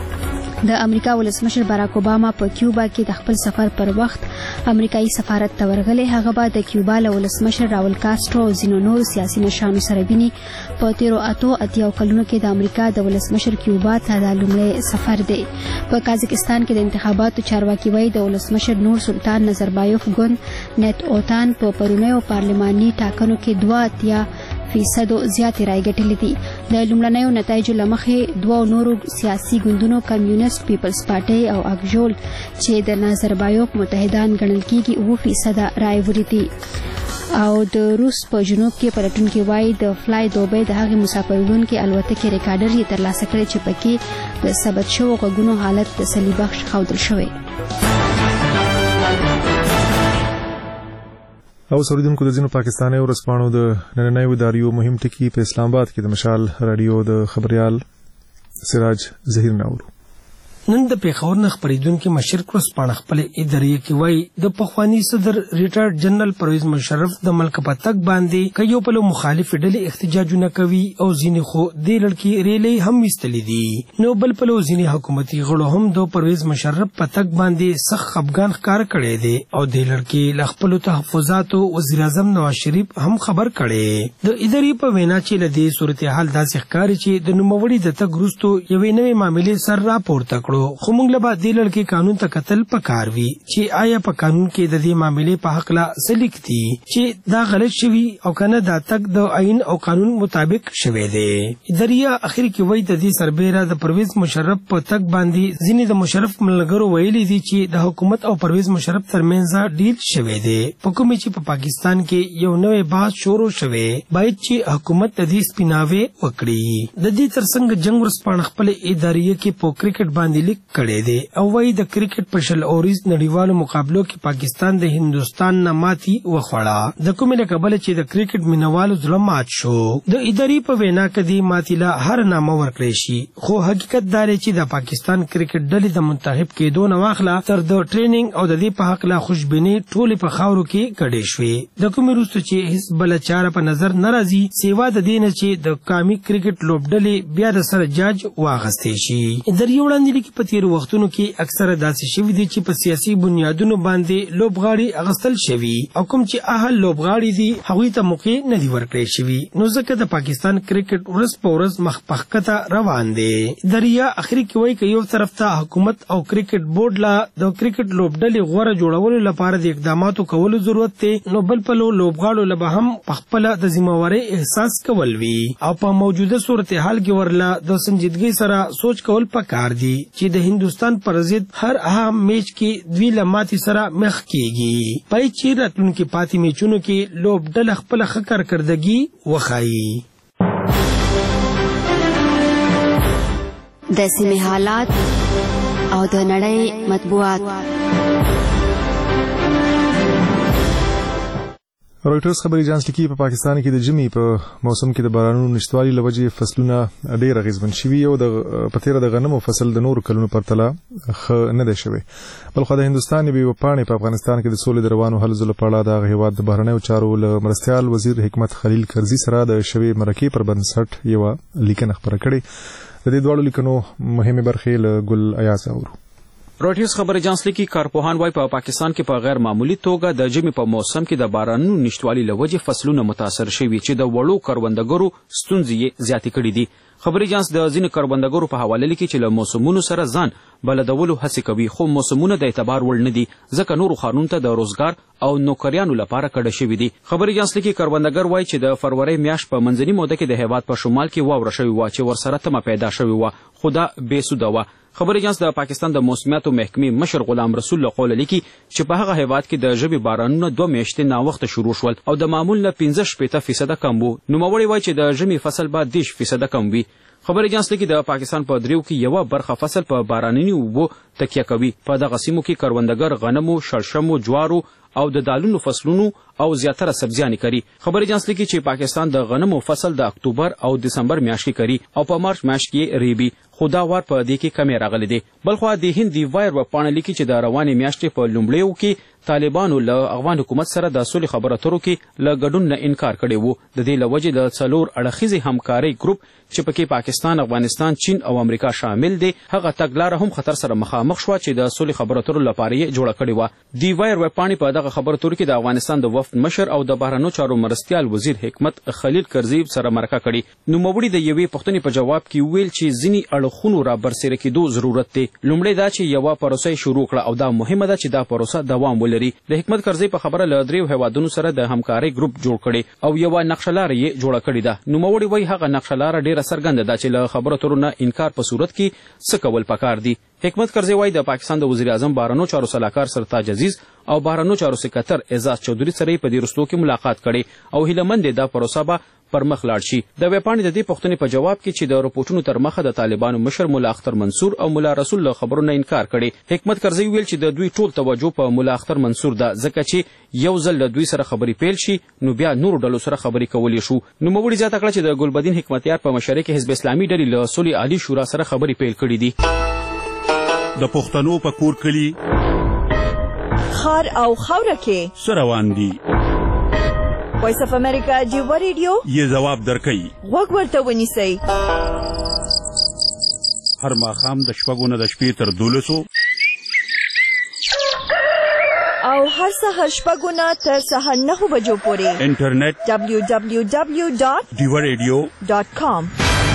د امریکا ولسمشر باراک اوباما په کیوبا کې د خپل سفر پر وخت امریکایي سفارت ته ورغلی. هغه به د کیوبا له ولسمشر راول کاسترو او ځینو نورو سیاسي مشرانو سره ویني. په تیرو 88 کلونو کې د امریکا د ولسمشر کیوبا ته د لومړی سفر دی. په کازاکستان کې د انتخاباتو چارواکي وایي د ولسمشر نور سلطان نظربایوف ګوند نت اوتان په پرونیو پارلماني ټاکنو کې 82% زیاتې رایې ګټلې دي. د لومړنیو نتایجو له مخې دوه نورو سیاسي ګوندونو کمیونست پیپلز پارټي او اکژول چې د نظربایوف متحدان ګڼل کېږي 9% رایې ولیدي. او د روس په جنوب کې پلټونکي وایي د فلای دوبۍ د هغې مسافروړونکې الوتکې ریکارډر یې ترلاسه کړی چې پکې د ثبت شوو غږونو حالت تسلي بخش ښودل شوی. او سوریدونکو د ځینو پاکستاني ورځپاڼو د نننیو اداریو مهم ټکي په اسلام آباد کې د مشال رادیو د خبريال سراج ظهیر ناورو. نن د پیښور نه خبرېدونکو مشر کروس پاڼه خپل ادارې کې وایي د پخوانی صدر ریټایرډ جنرال پرویز مشرف د ملک په تک باندې کيو په مخالف ډلې احتجاجونه کوي او ځینې خو د لړکی ریلې هم وستلې دي. نو بل په ځینې حکومتي غړو هم د پرویز مشرف په تک باندې سخت خفګان ښکار کړي دي او د لړکی ل خپل تحفظاتو وزیر اعظم نواز شریف هم خبر کړي. د ادارې په وینا چې لدی صورتحال داسې ښکاري چې د نوموړي د تګ وروسته یوې نوې معاملې سر راپورته کړو. خو موږ له بعد د لړکی قانون ته کتل پکار وی چې آیا په قانون کې د دې معاملې په حق لا سلیک دي چې دا غلط شوی او کنه دا تک د آئین او قانون مطابق شوی دی. اداریا اخر کې وایي د دې سربېره د پرویز مشرف په تک باندې ځینې د مشرف ملګرو ویلي دي چې د حکومت او پرویز مشرف ترمنځ ډیل شوی دی. په کوم چې په پاکستان کې یو نوې بحث شروع شوی باید چې حکومت د دې سپیناوي وکړي. د دې ترڅنګ جنگ ورسپانه خپل ادارې کې په کرکټ باندې لیک کړي دي او وايي د کرکټ په شل اوريز نړیوالو مقابلو کې پاکستان د هندستان نه ماتي وخوړه. د کومه کبل چې د کرکټ مینوالو ظلم مات شو. د ادارې په وینا کې د ماتیلا هر نامه ورکړی شي خو حقیقت دا چې د پاکستان کرکټ ډلې د منتخب کېدو نه واخله تر د ټریننګ او د دې په حق لا خوشبینی ټوله په خاورو کې کډې شوې. د کومه وروسته چې هیڅ بل چاره په نظر ناراضي سیوا د دین چې د قومي کرکټ لوبډلې بیا د سره جاج واغستې شي. ادارې وړاندې لیکي په تیر وختونو کې اکثره داسې شوي دي چې په سیاسي بنیادونو باندې لوبغاړي اغستل شوي او کوم چې اهل لوبغاړي دي هغوی ته موقع نه دی ورکړی شوي. نو ځکه د پاکستان کرکټ ورځ په ورځ مخ په ښکته روان دی. دریا اخري کې وایي چې یو طرف ته حکومت او کرکټ بورډ لا د کرکټ لوبډلې غوره جوړولو لپاره د اقداماتو کولو ضرورت دی. نو بل په لوبغاړو له به هم په خپل د ذمہوارۍ احساس کول وي او په موجوده صورتحال کې ورله د سنجیدګۍ سره سوچ کول پکار دي چې د هندستان پر ضد هر اهم میچ کې دوی لماتي سره مخ کیږي. پای چې راتلونکي پاتې میچونو کې لوبډله خپل ښه کارکردګي وښایي. د سیمې حالات او د نړۍ مطبوعات. رويټرز خبري اژانس لیکي په پاکستان کې د ژمي په موسم کې د بارانونو نشټوالي لوجې فصلونه ډېر اغیزمن شوي او د پتیره د غنمو فصل د نورو کلونو پرتله ښه نه دی شوی. بلخو د هندستان یوې وپاڼې په افغانستان کې د سولې د روانو هلو ځلو په اړه د هیواد د بهرنیو چارو له مرستیال وزیر حکمت خلیل کرزي سره د شوی مرکې پر بنسټ یوه لیکنه خپره کړې. د دې دواړو لیکنو مهمې برخې له ګل ایاز اورو. روټرز خبر اژانس لیکي کارپوهان وايي په پاکستان کې په غیر معمولی توګه د ژمي په موسم کې د بارانونو نشټوالي لوجې فصلونه متاثر شوي چې د وړو کروندګرو ستونزې زیاتې کړې دي. خبر اژانس د ځینو کروندګرو په حواله لیکي چې له موسمونو سره ځان بلدولو هڅې کوي خو موسمونه د اعتبار وړ نه دي ځکه نورو ښارونو ته د روزګار او نوکریانو لپاره کډه شوي دي. خبر اژانس لیکي کروندګر وايي چې د فروری میاشت په منځنۍ موده کې د هیواد په شمال کې واوره شوې وه چې ورسره تمه پیدا شوې وه خو دا بېسوده وه. خبر اژانس د پاکستان د موسمیاتو محکمې مشر غلام رسول له قوله لیکي چې په هغه هیواد کې د ژمي بارانونه 2 میاشتې ناوخته شروع شول او د معمول نه 15% کم وو. نوموړی وایي چې د ژمي فصل به 10% کم وي. خبر اژانس لیکي د پاکستان په دریو کې یوه برخه فصل په باراني اوبو تکیه کوي. په دغه سیمو کې کروندګر غنمو، شړشمو، جوارو او د دالونو فصلونو او زیاتره سبزیانې کري. خبر اژانس لیکي چې پاکستان د غنمو فصل د اکتوبر او دسمبر میاشت کې کري او په مارچ میاشت کې ریبي خو دا وار په دې کې کمی راغلی دی. بلخو د هند دی وایر وپاڼه لیکي چې د روانې میاشتې په لومړیو کې طالبانو له افغان حکومت سره د سولې خبرو اترو کې له ګډون نه انکار کړی وو. د دې له وجې د 4 اړخیزې همکارۍ ګروپ چې پکې پاکستان، افغانستان، چین او امریکا شامل دي هغه تګلاره هم خطر سره مخامخ شوه چې د سولې خبرو اترو لپاره یې جوړه کړې وه. دی وایر وپاڼې په دغه خبرو اترو کې د افغانستان د وفد مشر او د بهرنیو چارو مرستیال وزیر حکمت خلیل کرزي سره مرکه کړې. نوموړي د یوې پوښتنې په جواب کې ویل چې ځینې اړخونو را برسېره کېدو ضرورت دی. لومړی دا چې یوه پروسه شروع کړه او دا مهمه ده چې دا پروسه دوام ولري. د حکمت کرزي په خبره له 3 هیوادونو سره د همکارۍ ګروپ جوړ کړي او یوه نقشهلاره یې جوړه کړې ده. نوموړي وایي هغه نقشهلاره ډېره څرګنده ده چې له خبرو اترو نه انکار په صورت کې څه کول پکار دي. حکمت کرزي وایي د پاکستان د وزیر اعظم بهرنیو چارو سلاکار سرتاج عزیز او بهرنیو چارو سکرتر اعزاز چودھری سره په دې رستو کې ملاقات کړي او هیله مند دا پروسه به پر مخ لاړ شي. د وپاڼې د دې پوښتنې په جواب کې چې د رپورټونو تر مخه د طالبانو مشر مولا اختر منصور او مولا رسول له خبرو نه انکار کړي. حکمت کرزي ویل چې د دوی ټول توجه په مولا اختر منصور ده ځکه چې یو ځل له دوی سره خبرې پیل شي نو بیا نورو ډلو سره خبرې کولی شو. نوموړي زیاته کړه چې د ګلبدین حکمتیار په مشرۍ کې حزب اسلامي ډلې له صلح عالي شورا سره خبرې پیل کړي دي. د پښتنو په کور کلي خار او خاوره کې څه روان دي؟ وایس اف امریکا جیو ریډیو یې ځواب درکوي. غوږ ورته ونیسئ. هر ماښام د 6 نه د شپې تر 12 او هر سهار 6 نه تر سهار 9 بجو پورې انټرنیټ www.diwaradio.com.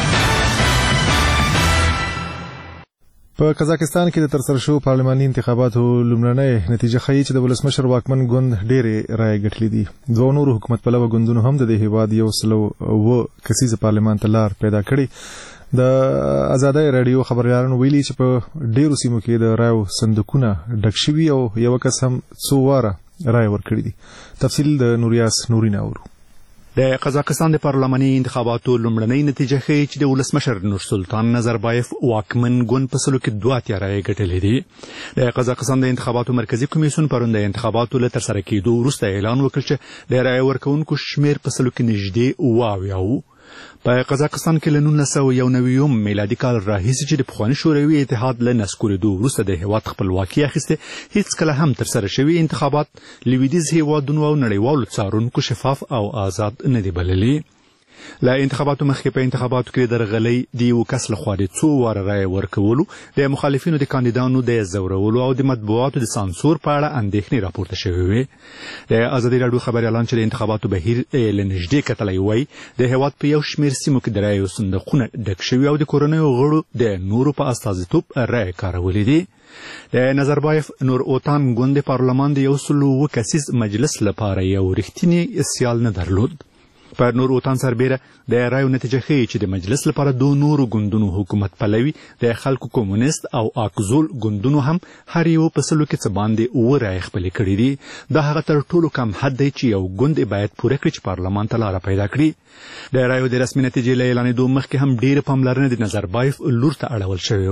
په قزاقستان کې د ترسره شوو پارلماني انتخاباتو لومړنۍ نتیجه ښیي چې د ولسمشر واکمن ګوند ډېرې رایې ګټلې دي. 2 نورو حکومت پلوه ګوندونو هم د دې هیواد 109 کسیزه پارلمان ته لار پیدا کړې. د ازادۍ راډیو خبريالانو ویلي چې په ډېرو سیمو کې د رایو صندوقونه ډک شوي او یو کس هم 2 واره رایې ورکړې دي. تفصیل د نوریاس نورین اورو. د قزاقستان د پارلماني انتخاباتو لومړنۍ نتیجه ښیي چې د ولسمشر نورسلطان نظربایف واکمن ګوند په سلو کې 2 رایې ګټلې دي. د قزاقستان د انتخاباتو مرکزی کمیسیون پرون د انتخاباتو له ترسره کېدو وروسته اعلان وکړ چې د رایې ورکوونکو شمیر په سلو کې نږدې 70 په قزاقستان کې له 1991 میلادي کال راهیسې چې د پخواني شوروي اتحاد له نسکورېدو وروسته د هیواد خپلواکي اخیستې هیڅکله هم ترسره شوي انتخابات لویدیځ هیوادونو او نړیوالو څارونکو شفاف او آزاد نه دي بللي. له انتخاباتو مخکې په انتخاباتو کې درغلۍ د یو کس لخوا د 2 واره رایې ورکولو، د مخالفینو د کاندیدانو د زورولو او د مطبوعاتو د سانسور په اړه اندېښنې راپورته شوې وې. د ازادي راډیو خبريالان چې د انتخاباتو بهیر له نږدې کتلی وایي د هیواد په یو شمېر سیمو کې د رایو صندوقونه ډک شوي او د کورنیو غړو د نورو په استازیتوب رایې کارولې دي. د نظربایف نور اوتان ګوند د پارلمان د 109 کسیز مجلس لپاره یو رښتینی سیال نه درلود. په نور اوتان سربیره د رایو نتیجه ښیي چې د مجلس لپاره 2 نورو ګوندونو حکومت پلوي د خلکو کمونیست او اکزول ګوندونو هم هر یو په سلو کې څه باندې 9 رایې خپلې کړي دي. دا هغه تر ټولو کم حد دی چې یو ګوند باید پوره کړي چې پارلمان ته لاره پیدا کړي. د رایو د رسمي نتیجې له اعلانېدو مخکې هم ډېره پاملرنه د نظربایف لور ته اړول شوې وه.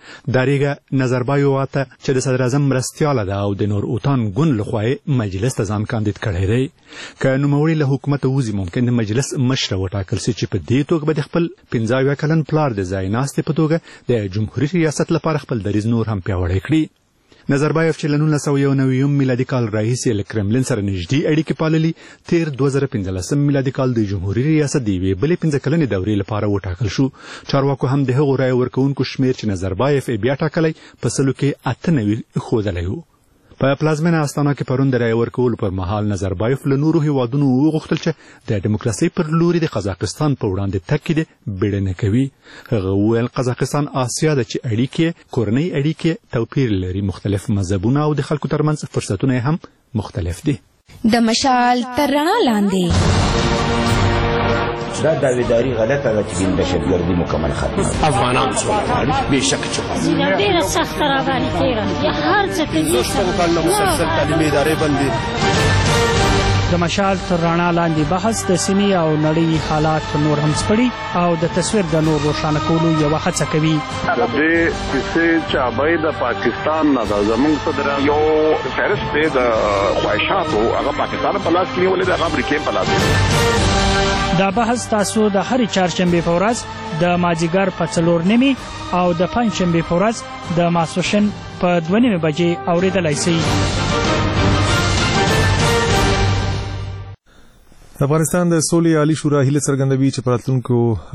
داریګه نظربای واته چې د صدر اعظم مرستیاله ده او د نور اوتان ګوند لخوا مجلس ته ځان کاندید کړی دی که نوموړي له حکومت ووځي ممکن د مجلس مشره وټاکل سي چې په دې توګه به د خپل 15 کلن پلار د ځای ناستې په توګه د جمهوري ریاست لپاره خپل دریځ نور هم پیاوړی کړي. نظربایف چې له 1991 میلادي کال راهیسې له کرملین سره نږدې اړیکې پاللي تیر 2015 میلادي کال د جمهوري ریاست د یوې بلې 15 کلنې دورې لپاره وټاکل شو. چارواکو هم د هغو رایې ورکوونکو شمېر چې نظربایف یې بیا ټاکلی په سلو کې 98 ښودلی و. په پلازمینه استانه کې پرون د رایې ورکولو پر مهال نظربایف له نورو هیوادونو وغوښتل چې د ډیموکراسۍ پر لوري د قزاقستان په وړاندې تګ کې د بیړنه کوي. هغه وویل قزاقستان آسیا ده چې اړیکې کورنۍ اړیکې توپیر لري، مختلف مذهبونه او د خلکو ترمنځ فرصتونه هم مختلف دي. د مشال تر رڼا لاندې دا داویداری غلطه ده چې د دهشتګردي مکمل ختمه افغانان سوله بېشک چې ډېره سخته راغلې تېره یا هر څه کوي دوستو کلونه مسلسل تعلیمي ادارې بندي. د مشال تر رڼا لاندې بحث د سیمې او نړۍ حالات نور هم سپړي او د تصویر د نور روښانه کولو یوه هڅه کوي. د دې کیسې چابۍ د پاکستان نه ده، زموږ صدر یو فهرست دی د خواهشاتو، هغه پاکستان په لاس کې نیولې ده، هغه امریکې په لاس کې. دا بحث تاسو د هرې چهارشنبې په ورځ د مازدیګر په 4:30 او د پنجشنبې په ورځ د ماسپښین په 2:30 بجې اورېدلی شئ. افغانستان د سولې عالی شورا هیله څرګندوي چې په راتلونکو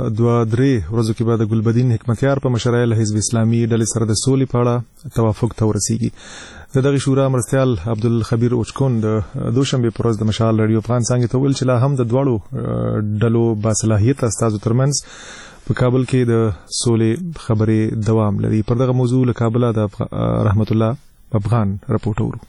2-3 ورځو کې به د ګلبدین حکمتیار په مشرۍ له حزب اسلامي ډلې سره د سولې په اړه توافق ته ورسیږي. د دغه شورا مرستیال عبدالخبیر اوچکون د دوشنبه پر ورځ د مشال رادیو افغان څنګه ته ویل چې لا هم د دواړو ډلو باصلاحیت استازو ترمنځ په کابل کې د سولې خبرې دوام لري. پر دغه موضوع له کابل د رحمت الله افغان رپورټ ورو.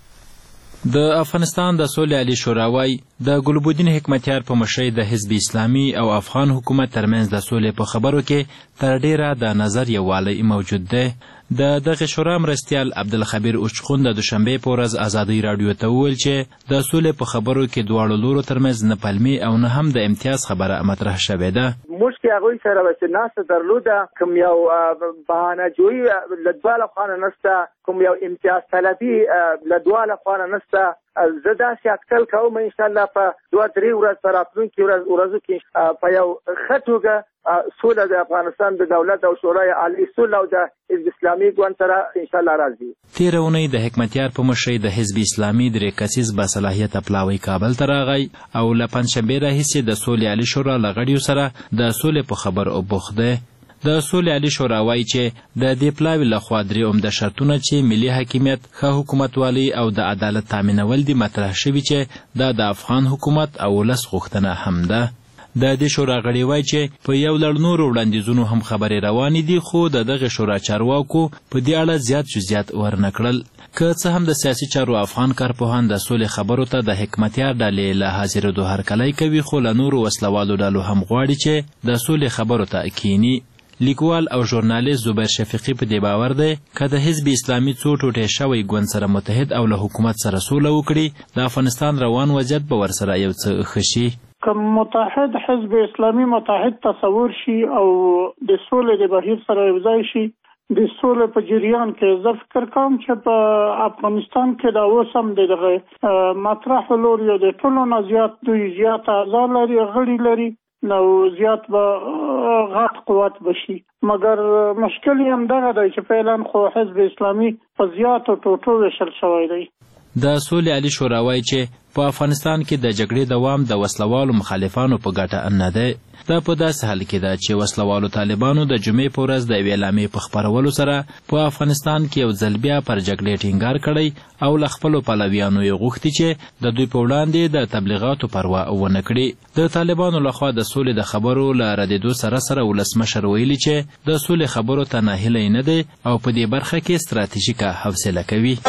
د افغانستان د سولې عالی شورا وايي د ګلبدین حکمتیار په مشرۍ د حزب اسلامي او افغان حکومت ترمنځ د سولې په خبرو کې تر ډیره د نظر یووالی موجود دی. د دغه شورا مرستیال عبدالخبیر اوچخون د دوشنبې په ورځ ازادۍ راډیو ته وویل چې د سولې په خبرو کې دواړو لورو ترمنځ نه پلمې او نه هم د امتیاز خبره مطرح شوې ده. موږ کې هغوی سره چې ناسته درلوده، کوم یو بهانه جویي له دواړو خواو نشته، کوم یو امتیاز طلبي له دواړو خواو نشته. زه داسې اټکل کوم انشاءالله په 2-3 ورځې په راتلونکي ورځو کې په یو ښه توګه سوله د افغانستان د دولت او شورای عالی سوله او د حزب اسلامي ګوند سره انشاءالله راځي. تېره اونۍ د حکمتیار په مشرۍ د حزب اسلامي 3 کسیز باصلاحیته پلاوی کابل ته راغی او له پنجشنبې راهیسې د سولې عالی شورا له غړیو سره د سولې په خبر او بوخت دی. د سولې عالی شورا وایي چې د دې پلاوي لخوا 3 عمده شرطونه چې ملي حاکمیت، ښه حکومتوالي او د عدالت تامینول دي مطرح شوي چې دا د افغان حکومت او ولس غوښتنه هم ده. د دې شورا غړي وایي چې په یو لړ نورو وړاندیزونو هم خبرې روانې دي، خو د دغه شورا چارواکو په دې اړه زیات جزئیات ورنه کړل. که څه هم د سیاسي چارو افغان کارپوهان د سولې خبرو ته د حکمتیار ډلې له حاضرېدو هرکلی کوي، خو له نورو وسلوالو ډلو هم غواړي چې د سولې خبرو ته کینی. لیکوال او ژورنالیست زبیر شفیقي په دې باور دی که د حزب اسلامي څو ټوټې شوی ګوند سره متحد او له حکومت سره سوله وکړي، د افغانستان روان وضعیت به ورسره یو څه ښه شي. که متحد حزب اسلامي متحد تصور شي او د سولې د بهیر سره یو ځای شي، د سولې په جریان کې زه فکر کوم چې په افغانستان کې دا اوس هم دغه مطرح لوري د ټولو نه زیات دوی زیات اعضا لري، غړي لري، نو زیات به غټ قوت بشي. مګر مشکل یې همدغه دی چې فعلا خو حزب اسلامي په زیاتو ټوټو ویشل شوی دی. د سولې عالی شورا وایي چې په افغانستان کې د جګړې دوام د وسلوالو مخالفانو په ګټه نه دی. دا په داسې حال کې ده چې وسلوالو طالبانو د جمعې په ورځ د یوې اعلامیې په خپرولو سره په افغانستان کې یو ځل بیا پر جګړې ټینګار کړی او له خپلو پلویانو یې غوښتي چې د دوی په وړاندې د تبلیغاتو پروا ونه کړي. د طالبانو لخوا د سولې د خبرو له ردېدو سره سره ولسمشر ویلي چې د سولې خبرو ته ناهیلی نه دی او په دې برخه کې ستراتیژیکه حوصله کوي.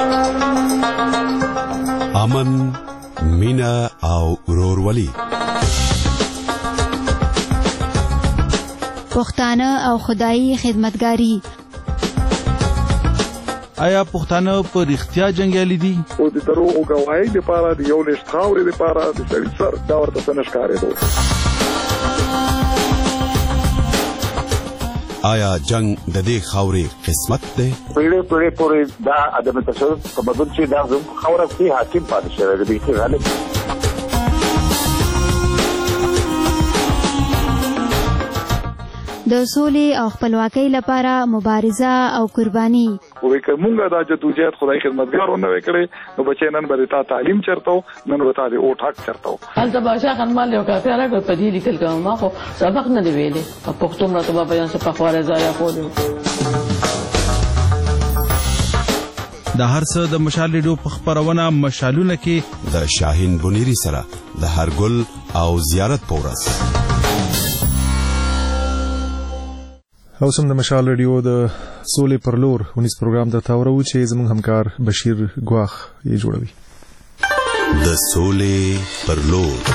امن، مینا او ورورولي، پښتانه او خدایي خدمتګاري. آیا پښتانه په رښتیا جنګیالي دي؟ او د دروغو ګواهۍ لپاره د یو لښت خاورې لپاره د سړي سر دا ورته څه نه ښکارېدو. آیا جنگ د دې خاورې قسمت دی؟ پیړۍ پورې دا عدم تشدد تمدن چې دا زموږ خاوره کې حاکم پاتې شوی دی غالب. د سولې او خپلواکۍ لپاره مبارزه او قرباني. وې کومه دا جدوجہد خدای خدمتګارونه وکړي نو بچي نن به تا تعلیم چرته نن به تا د اوټ حق چرته. هلته بادشاہ خانمال یو کافي راغی په دې لیکل کوم ما خو سبق نه دی ویلې په پښتو مرتبه بیان څه په خواره ځای خو د هر څه د مشال ریډیو په خبرونه مشالونه کې د شاهین بنيري سره د هرګل او زیارت پورس. او سم د مشال ریډیو د سولې پر لور ونیس پروګرام د تاورو چې زموږ همکار بشیر ګواخ یې جوړوي. د سولې پر لور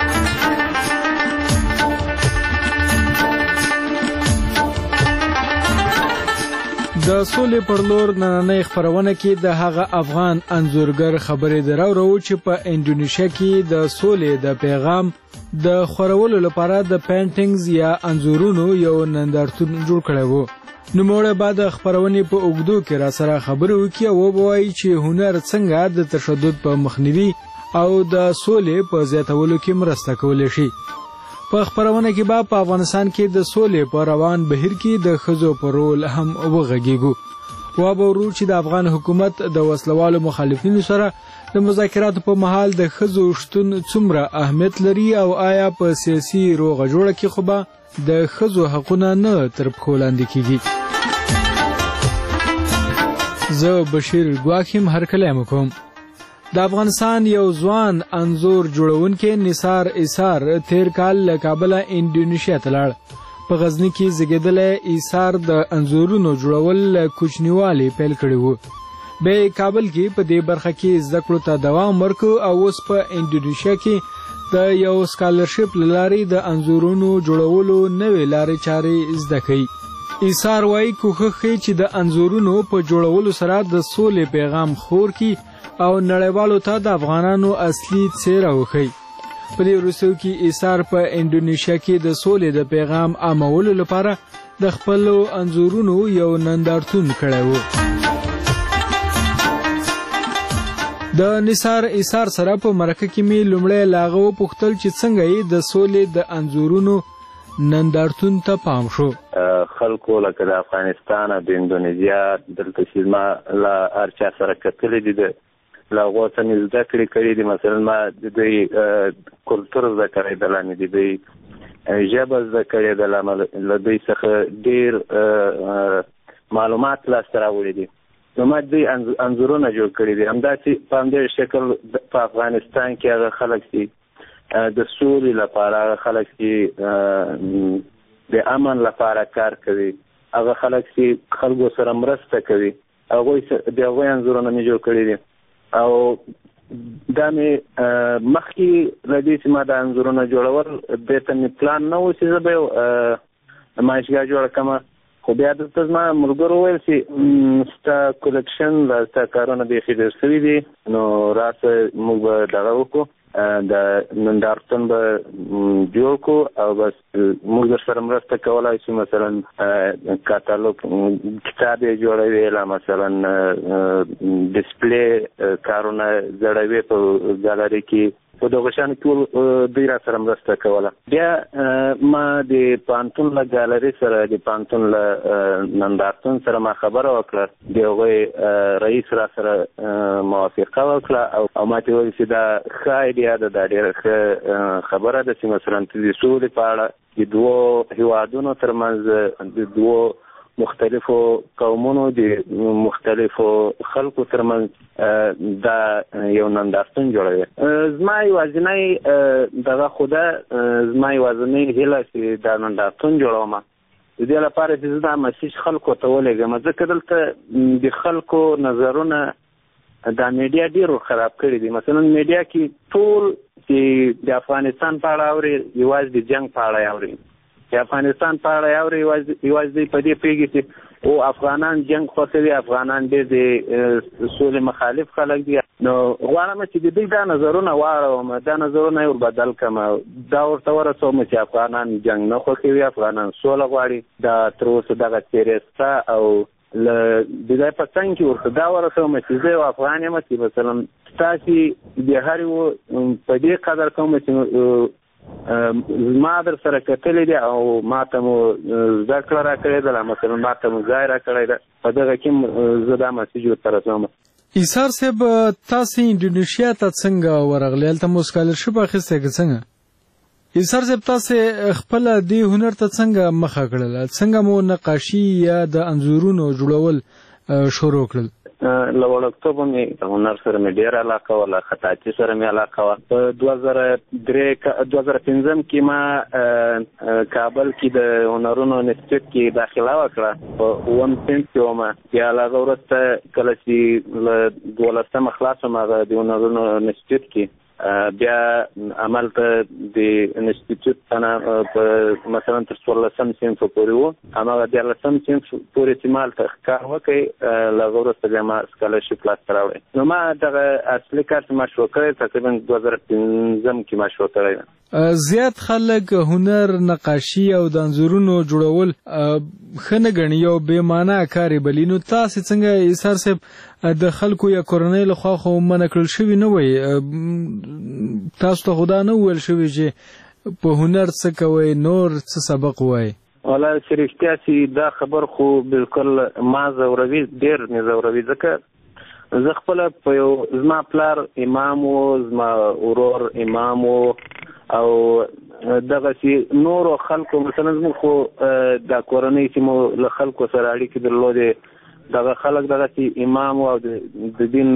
د سولې پر لور نننۍ خبرونه کې د هغه افغان انځورګر خبرې دراوړو چې په انډونیشیا کې د سولې د پیغام د خورولو لپاره د پینټینګز یا انځورونو یو نندارتون جوړ کړی وو. نوموړی بعد خبرونې په اوږدو کې را سره خبرې وکړي او ووایي چې هنر څنګه د تشدد په مخنیوي او د سولې په زیاتولو کې مرسته کولی شي. په خبرونه کې به په افغانستان کې د سولې په روان بهیر کې د ښځو په رول هم وغږیږو. وابورو چې د افغان حکومت د وسلوالو مخالفینو سره د مذاکراتو په مهال د ښځو شتون څومره اهمیت لري او آیا په سیاسي روغه جوړه کې خو به د ښځو حقونه نه تر پښو لاندې کیږي. زه بشیر ګواخیم هرکلی کوم. د افغانستان یو ځوان انځور جوړونکی نثار ایثار تیر کال له کابله انډونیشیا ته لاړ. په غزني کې زیږېدلی ایثار د انځورونو جوړول له کوچنیوالي پیل کړي وو. بیا کابل کې په دې برخه کې زده کړو ته دوام ورکړ او اوس په انډونیشیا کې د یو سکالرشپ له لارې د انځورونو جوړولو نوې لارې چارې زده کوي. ایثار وایي کوښښ کوي چې د انځورونو په جوړولو سره د سولې پیغام خور کړي او نړیوالو ته د افغانانو اصلي څیره وښیي. په دې وروستیو کې ایثار په انډونیشیا کې د سولې د پیغام عامولو لپاره د خپلو انځورونو یو نندارتون کړی و. د نثار ایثار سره په مرکه کې مې لومړی له هغه وپوښتل چې څنګه یې د سولې د انځورونو نندارتون ته پام شو. خلکو لکه د افغانستان او د اندونیزیا دلته چې ما له هر چا سره کتلي دي له هغو څه مې زده کړې کړي دي. مثلا ما د دوی کلتور زده کړی دله مې د دوی ژبه زده کړې دله له دوی څخه ډېر معلومات لاسته راوړي دي. نو ما دوی انځورونه جوړ کړي دي. همداسې په همدې شکل په افغانستان کې هغه خلک دي د سولې لپاره، هغه خلک چې د امن لپاره کار کوي، هغه خلک چې خلکو سره مرسته کوي، هغوی د هغوی انځورونه مې جوړ کړي دي. او دا مې مخکې له دې چې ما د انځورونه جوړول دې ته مې پلان نه و چې زه به یو نمایشګاه جوړه کړم. خو بیا دلته زما ملګرو وویل چې ستا کلکشن له ستا کارونه بیخي ډېر سوي دي، نو راسه موږ به دغه وکړو، د نندارتون به جوړ کړو او بس موږ در سره مرسته کولی شو. مثلا کاتالوګ کتاب یې جوړوي، لا مثلا ډسپلی کارونه زړوي په ګالري کې، په دغه شیانو کې دوی را سره مرسته کوله. بیا ما د پوهنتون له ګالري سره، د پوهنتون له نندارتون سره ما خبره وکړه، د هغوی رئیس را سره موافقه وکړه او ما ته وویل چې دا ښه ایډیا ده، دا ډېره ښه خبره ده چې مثلا د سولې په اړه د دوو هېوادونو ترمنځ، د دوو مختلفو قومونو، د مختلفو خلکو ترمنځ دا یو نندارتون جوړوي. زما یوازینی دغه خو ده، زما یوازینی هیله چې دا نندارتون جوړوم د دې لپاره چې زه دا مسیج خلکو ته ولېږم، ځکه دلته د خلکو نظرونه دا میډیا ډېر خراب کړي دي. مثلا میډیا کې ټول چې د افغانستان په اړه اوري یوازې د جنګ په اړه اوري، د افغانستان په اړه اوري یوازې دوی په دې پوهېږي چې او افغانان جنګ خوښوي، افغانان ډېر د سولې مخالف خلک دي، نو غواړم چې د دوی دا نظرونه واورم، دا نظرونه یې ور بدل کړم، دا ورته ورسوم چې افغانان جنګ نه خوښوي، افغانان سوله غواړي، دا تر اوسه دغه تېرېسته او له د ځای په څنګ کې ورته دا ورسوم چې زه یو افغان یم چې مثلا ستاسې بهر و په دې قدر کوم چې ما در سره کتلی دی او ما ته مو زده کړه راکړې ده، مثلا ما ته مو ځای راکړی ده، په دغه کې زه دا مسیج ورته رسوم. ایثار صاحب تاسې انډونیشیا ته څنګه ورغلې؟ هلته مو سکالرشپ اخیستی که څنګه؟ ایثار صاحب تاسې خپله دې هنر ته څنګه مخه کړله؟ څنګه مو نقاشي یا د انځورونو جوړول شروع کړل؟ له وړکتوبه مې هنر سره مې ډېره علاقه وه، له خطاطي سره مې علاقه وه. په 2015 کې ما کابل کې د هنرونو انسټیټیوټ کې داخله وکړه، په 1 صنف کې ومه. بیا له هغه وروسته کله چې له 12 خلاص وم هغه د هنرونو انسټیټیوټ کې، بیا عملته د انسټیټیوټ نه په مثلا تر 14 صنف پورې و، هماغه 14 صنف پورې چې ما هلته کار وکړی، له هغه وروسته بیا ما سکالرشپ لاسته راوړی. نو ما دغه اصلي کار چې ما شروع کړی تقریبا 2015 کې ما شروع کړی. زیات خلک هنر، نقاشي او د انځورونو جوړول ښه نه ګڼي، یو بې معنا کار یې بلي. نو تاسې څنګه ایثار صاحب د خلکو یا کورنۍ لخوا خو منع کړل شوي نه وی، تاسو ته خو دا نه وویل شوي چې په هنر څه کوئ، نور څه سبق وایي؟ والله چې رښتیا چې دا خبر خو بالکل ما ځوروي، ډېر مې ځوروي، ځکه زه خپله په یو زما پلار امام و، زما ورور امام و، او دغسې نورو خلکو مثلا زموږ خو دا کورنۍ چې مو له خلکو سره اړیکې درلودې، دغه خلک دغسې امام و او د دین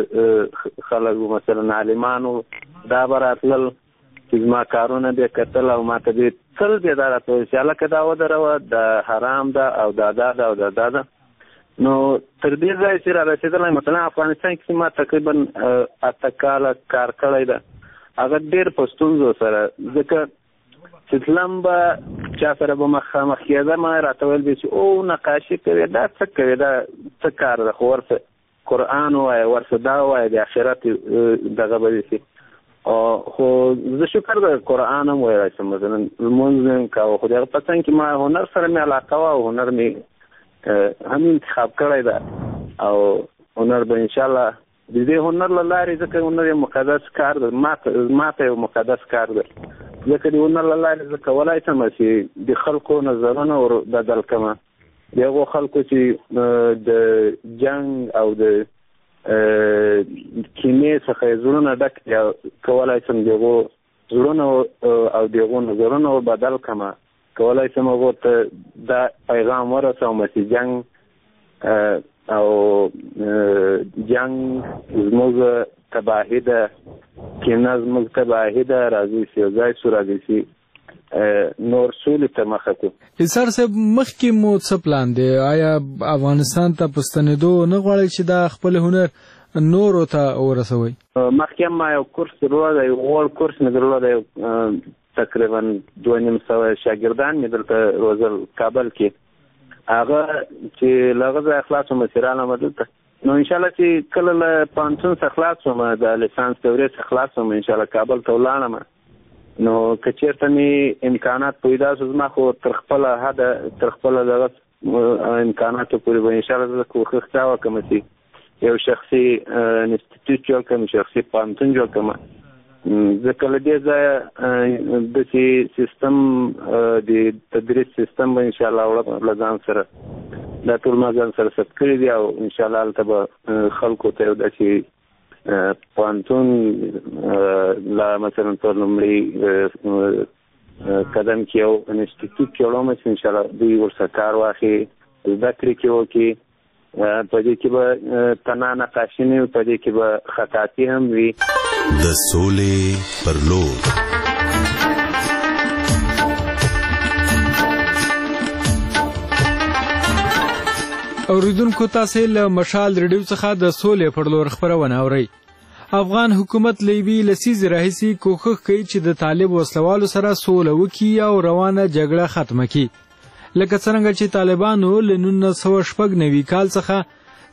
خلک و، مثلا عالمان و، دا به راتلل چې زما کارونه به یې کتل او ما ته به تل به دا راته ویل چې هلکه دا ودروه، دا حرام ده او دا ده او دا ده. نو تر دې ځایه چې را رسېدلی، مثلا افغانستان کې ما تقریبا 8 کاله کار کړی ده، هغه ډېر په ستونزو سره، ځکه چې تلم به چا سره به مخامخ کېدم، راته ویل به چې او نقاشي کوې، دا څه کوې، دا څه کار ده، خو ورسه قرآن ووایه، ورسه دا ووایه، د آخرت دغه به دې شي. خو زه شکر د قرآن هم ویلی شم، مثلا لمونځ مې هم کوه، خو د هغه په څنګ کې ما هنر سره مې علاقه وه او هنر مې هم انتخاب کړی ده، او هنر به انشاءالله د دې هنر له لارې، ځکه هنر یو مقدس کار ده، ما ته یو مقدس کار ده، ځکه د هنر له لارې زه کولی شم چې د خلکو نظرونه ور بدل کړم، د هغو خلکو چې د جنګ او د کینې څخه یې زړونه ډک دي، کولی شم د هغو زړونه او د هغو نظرونه ور بدل کړم، کولی شم هغو ته دا پیغام ورسوم چې جنګ او جنګ زموږ تباهي ده، کینه زموږ تباهي ده، راځئ چې یو ځای شو، راځئ چې نور سولې ته مخه کړو. ایثار صاحب مخکې مو څه پلان دی؟ آیا افغانستان ته په ستنېدو نه غواړئ چې دا خپل هنر نورو ته ورسوئ؟ مخکې ما یو کورس درلوده، یو غوړ کورس مې درلوده، یو تقریبا 250 شاګردان مې دلته روزل کابل کې، هغه چې له هغه ځایه خلاص وم چې رالم دلته. نو انشاءالله چې کله له پوهنتون څخه خلاص وم، د لیسانس دورې څخه خلاص وم، انشاءالله کابل ته ولاړم. نو که چېرته مې امکانات پیدا شو، زما خو تر خپله حده، تر خپله دغه امکاناتو پورې به انشاءالله زه کوښښ دا وکړم چې یو شخصي انسټیټیوټ جوړ کړم، شخصي پوهنتون جوړ کړم، ځکه له دې ځایه داسې سیستم، د تدریس سیستم به انشاءالله وړم له ځان سره، دا ټول ما ځان سره ثبت کړي دي، او انشاءالله هلته به خلکو ته یو داسې پوهنتون لا مثلا په لومړي قدم کې یو انسټیټیوټ جوړوم چې انشاءالله دوی ورسره کار واخلي، زده کړې کې وکړي، په دې کې به تنها نقاشي نه وي، په دې کې به خطاطي هم وي. د سولې پر لور اوریدونکو، تاسې له مشال ریډیو څخه د سولې پر لور خپرونه اورئ. افغان حکومت له یوې لسیزې راهیسې کوښښ کوي چې د طالب وسلوالو سره سوله وکړي او روانه جګړه ختمه کړي، لکه څرنګه چې طالبانو له 1996 کال څخه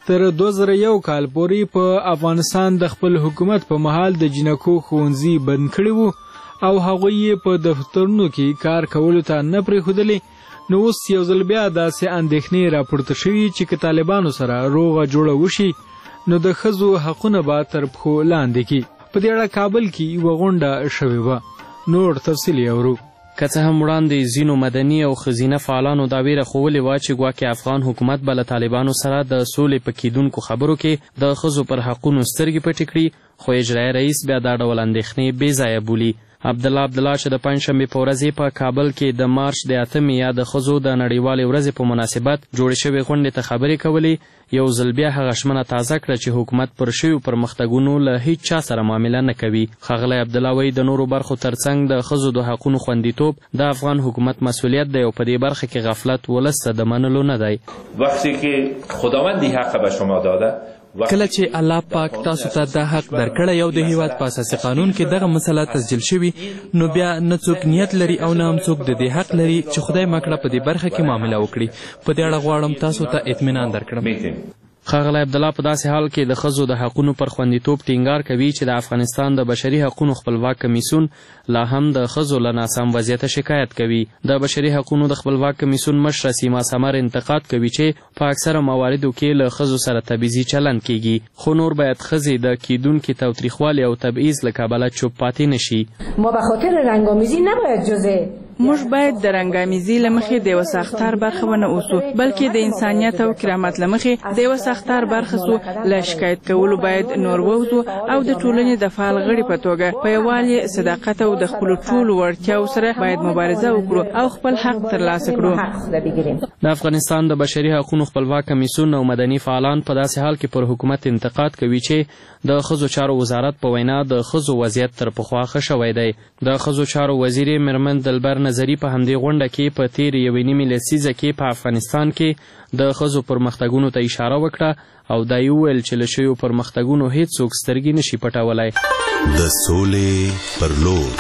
تر 2001 کال پورې په افغانستان د خپل حکومت په مهال د جنکو ښوونځي بند کړي وو او هغوی یې په دفترونو کې کار کولو ته نه پرېښودلې. نو اوس یو ځل بیا داسې اندېښنې راپورته شوي چې که طالبانو سره روغه جوړه وشي نو د ښځو حقونه به تر پښو لاندې کړي. په دې اړه کابل کې یوه غونډه شوې وه. نور تفصیل یې اورو. که څه هم وړاندې ځینو مدني او ښځینه فعالانو دا ویره ښوولې وه چې ګواکې افغان حکومت به له طالبانو سره د سولې په کیدونکو خبرو کې د ښځو پر حقونو سترګې پټې کړي، خو اجرایي رئیس بیا دا ډول اندېښنې بې ځایه بولي. عبدالله چې د پنجشنبې په ورځ په کابل کې د مارچ د 8 یا د ښځو د نړیوالې ورځې په مناسبت جوړې شوې غونډې ته خبرې کولې، یو ځل بیا هغه ژمنه تازه کړه چې حکومت پر شویو پرمختګونو له هیڅ چا سره معامله نه کوي. ښاغلی عبدالله وایي د نورو برخو ترڅنګ د ښځو د حقونو خوندیتوب د افغان حکومت مسؤلیت دی او په دې برخه کې غفلت ولس ته د منلو نه دی. وقتی که خداوند حق به شما داده کله چې الله پاک تاسو ته دا حق درکړی او د هیواد په اساسي قانون کې دغه مسله تسجیل شوي، نو بیا نه څوک نیت لري او نه هم څوک د دې حق لري چې خدای مکړه په دې برخه کې معامله وکړي. په دې اړه غواړم تاسو ته اطمینان درکړم. ښاغلی عبدالله په داسې حال کې د ښځو د حقونو پر خوندیتوب ټینګار کوي چې د افغانستان د بشري حقونو خپلواک کمیسیون لا هم د ښځو له ناسم وضعیته شکایت کوي. د بشري حقونو د خپلواک کمیسیون مشره سیما سمر انتقاد کوي چې په اکثره مواردو کې له ښځو سره تبعیضي چلند کیږي، خو نور باید ښځې د کیدونکي تاوتریخوالي او تبعیض له کبله چوپ پاتې نشي. ما به خاطر رنگ‌آمیزی نباید جزء موږ باید د رنګ‌آمیزي له مخې د یوه ساختار برخه ونه اوسو، بلکې د انسانیت او کرامت له مخې د یوه ساختار برخه سو. له شکایت کولو باید نور ووځو او د ټولنې د فعال غړي په توګه په یووالي، صداقت او د خپلو ټولو وړتیاو سره باید مبارزه وکړو او خپل حق ترلاسه کړو. د افغانستان د بشري حقونو خپلواک کمیسیون او مدني فعالان په داسې حال کې پر حکومت انتقاد کوي چې د ښځو چارو وزارت په وینا د ښځو وضعیت تر پخوا ښه شوی دی. د ښځو چارو وزیر میرمن دلبر نظري په همدې غونډه کې په تېرې یوې نیمې لسیزه کې په افغانستان کې د ښځو پرمختګونو ته اشاره وکړه او دا یې وویل چې له شویو پرمختګونو هیڅوک سترګې نشي پټولی. د سولې پر لور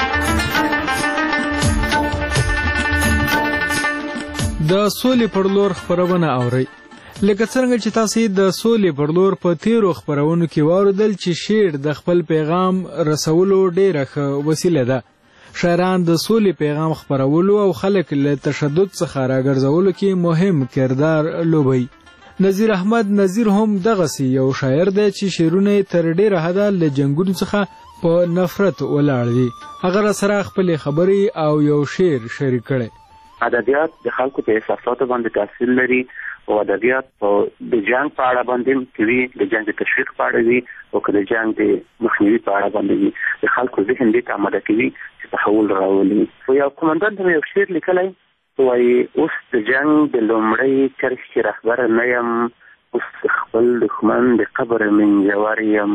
د سولې پر لور خپرونه اورئ. لکه څنګه چې تاسې د سولې پر لور په تیرو خپرونو کې واورېدل چې شعر د خپل پیغام رسولو ډېره ښه وسیله ده. شاعران د سولې پیغام خپرولو او خلک له تشدد څخه راګرځولو کې مهم کردار لوبوي. نظیر احمد نظیر هم دغسې یو شاعر دی چې شعرونه یې تر ډېره حده له جنګونو څخه په نفرت ولاړ دي. هغه راسره خپلې خبرې او یو شعر شریک کړی. ادبیات د خلکو په احساساتو باندې تاثیر لري او ادبیات د جنگ په اړه باندې کوي، د جنگ د تشویق په اړه وي او که د جنگ د مخنیوي په اړه باندې وي. د خلکو ذهن دې ته آماده کوي چې تحول راولي. یو قومندان ته یو شعر لیکلی وایي اوس د جنگ د لومړۍ کرښې رهبر نه یم، اوس د خپل دښمن د قبر منجور یم،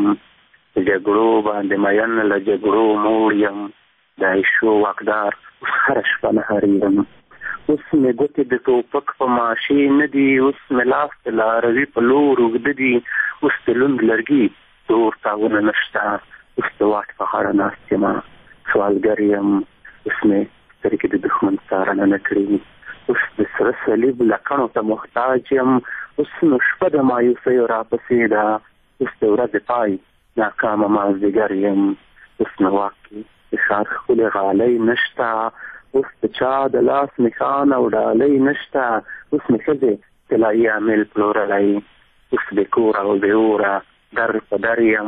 د جګړو باندې مین له جګړو موړ یم، د عیشو واکدار اوس هره شپه نهار یم، اوس مې ګوتې د ټوپک په ماشې نه دي، اوس مې لاس د لاروي په لور اوږده دي، اوس د لوند لرګي تور تاونه نشته، اوس د واټ په غاړه ناست یم، سوالګر یم، اوس مې سترګې د دښمن څارنه نه کړي، اوس د سره صلیب لکڼو ته محتاج یم، اوس نو شپه د مایوسیو راپسې ده، اوس د ورځې پای ناکامه مازدیګر یم، اوس نو واقعي د ښار ښکلې غالۍ نشته، اوس د چا د لاس نښان او ډالۍ نشته، اوس مې ښځې طلایي عامل پلورلی، اوس بې کوره او بې اوره در په در یم،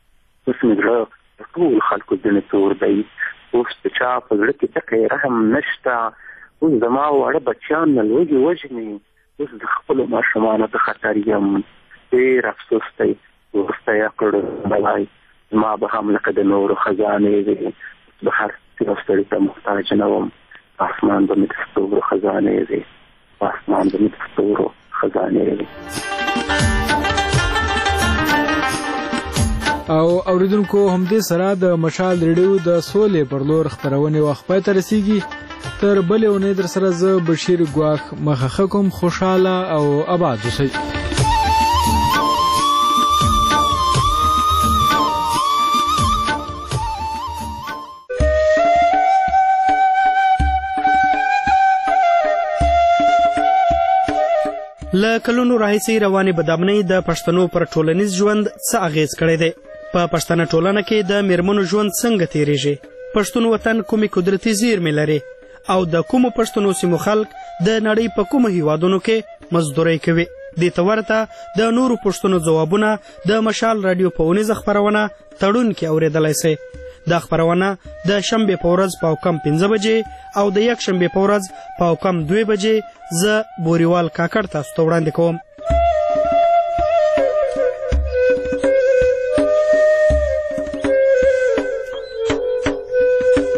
اوس مې زړه د ټول خلکو ځینې تور دی، اوس د چا په زړه کې ټکی رحم نشته، اوس زما واړه بچیان له لوږې وژني، اوس د خپلو ماشومانو ته خطر یم، ډېر افسوس دی وروستی کړو بلای، زما به هم لکه د نورو خزانې وي، به هر یو ستړي ته محتاج نه وم، آسمان به مې د ستورو خزانې وي، آسمان به مې د ستورو خزانې وي. او اوریدونکو همدې سره د مشال ریډیو د سولې پر لور خپرونې وخت پای ته رسیږي. تر بلې اونۍ در سره زه بشیر ګواښ مخه کوم. خوشحاله او آباد اوسئ. له کلونو راهیسې روانې بدامنۍ د پښتنو پر ټولنیز ژوند څه اغیز کړی دی؟ په پښتنه ټولنه کې د میرمنو ژوند څنګه تیریږي؟ پښتون وطن کومې قدرتي زیرمې لري او د کومو پښتنو سیمو خلک د نړۍ په کومو هیوادونو کې مزدورۍ کوي؟ دې ته ورته د نورو پښتنو ځوابونه د مشال راډیو په اونیزه خپرونه تړون کې اورېدلی سئ. دا خپرونه د شنبې په ورځ پاوکم 15 بجې او د یک شنبې په ورځ پاوکم 2 بجې زه بوریوال کاکړ تاسو ته وړاندې کوم.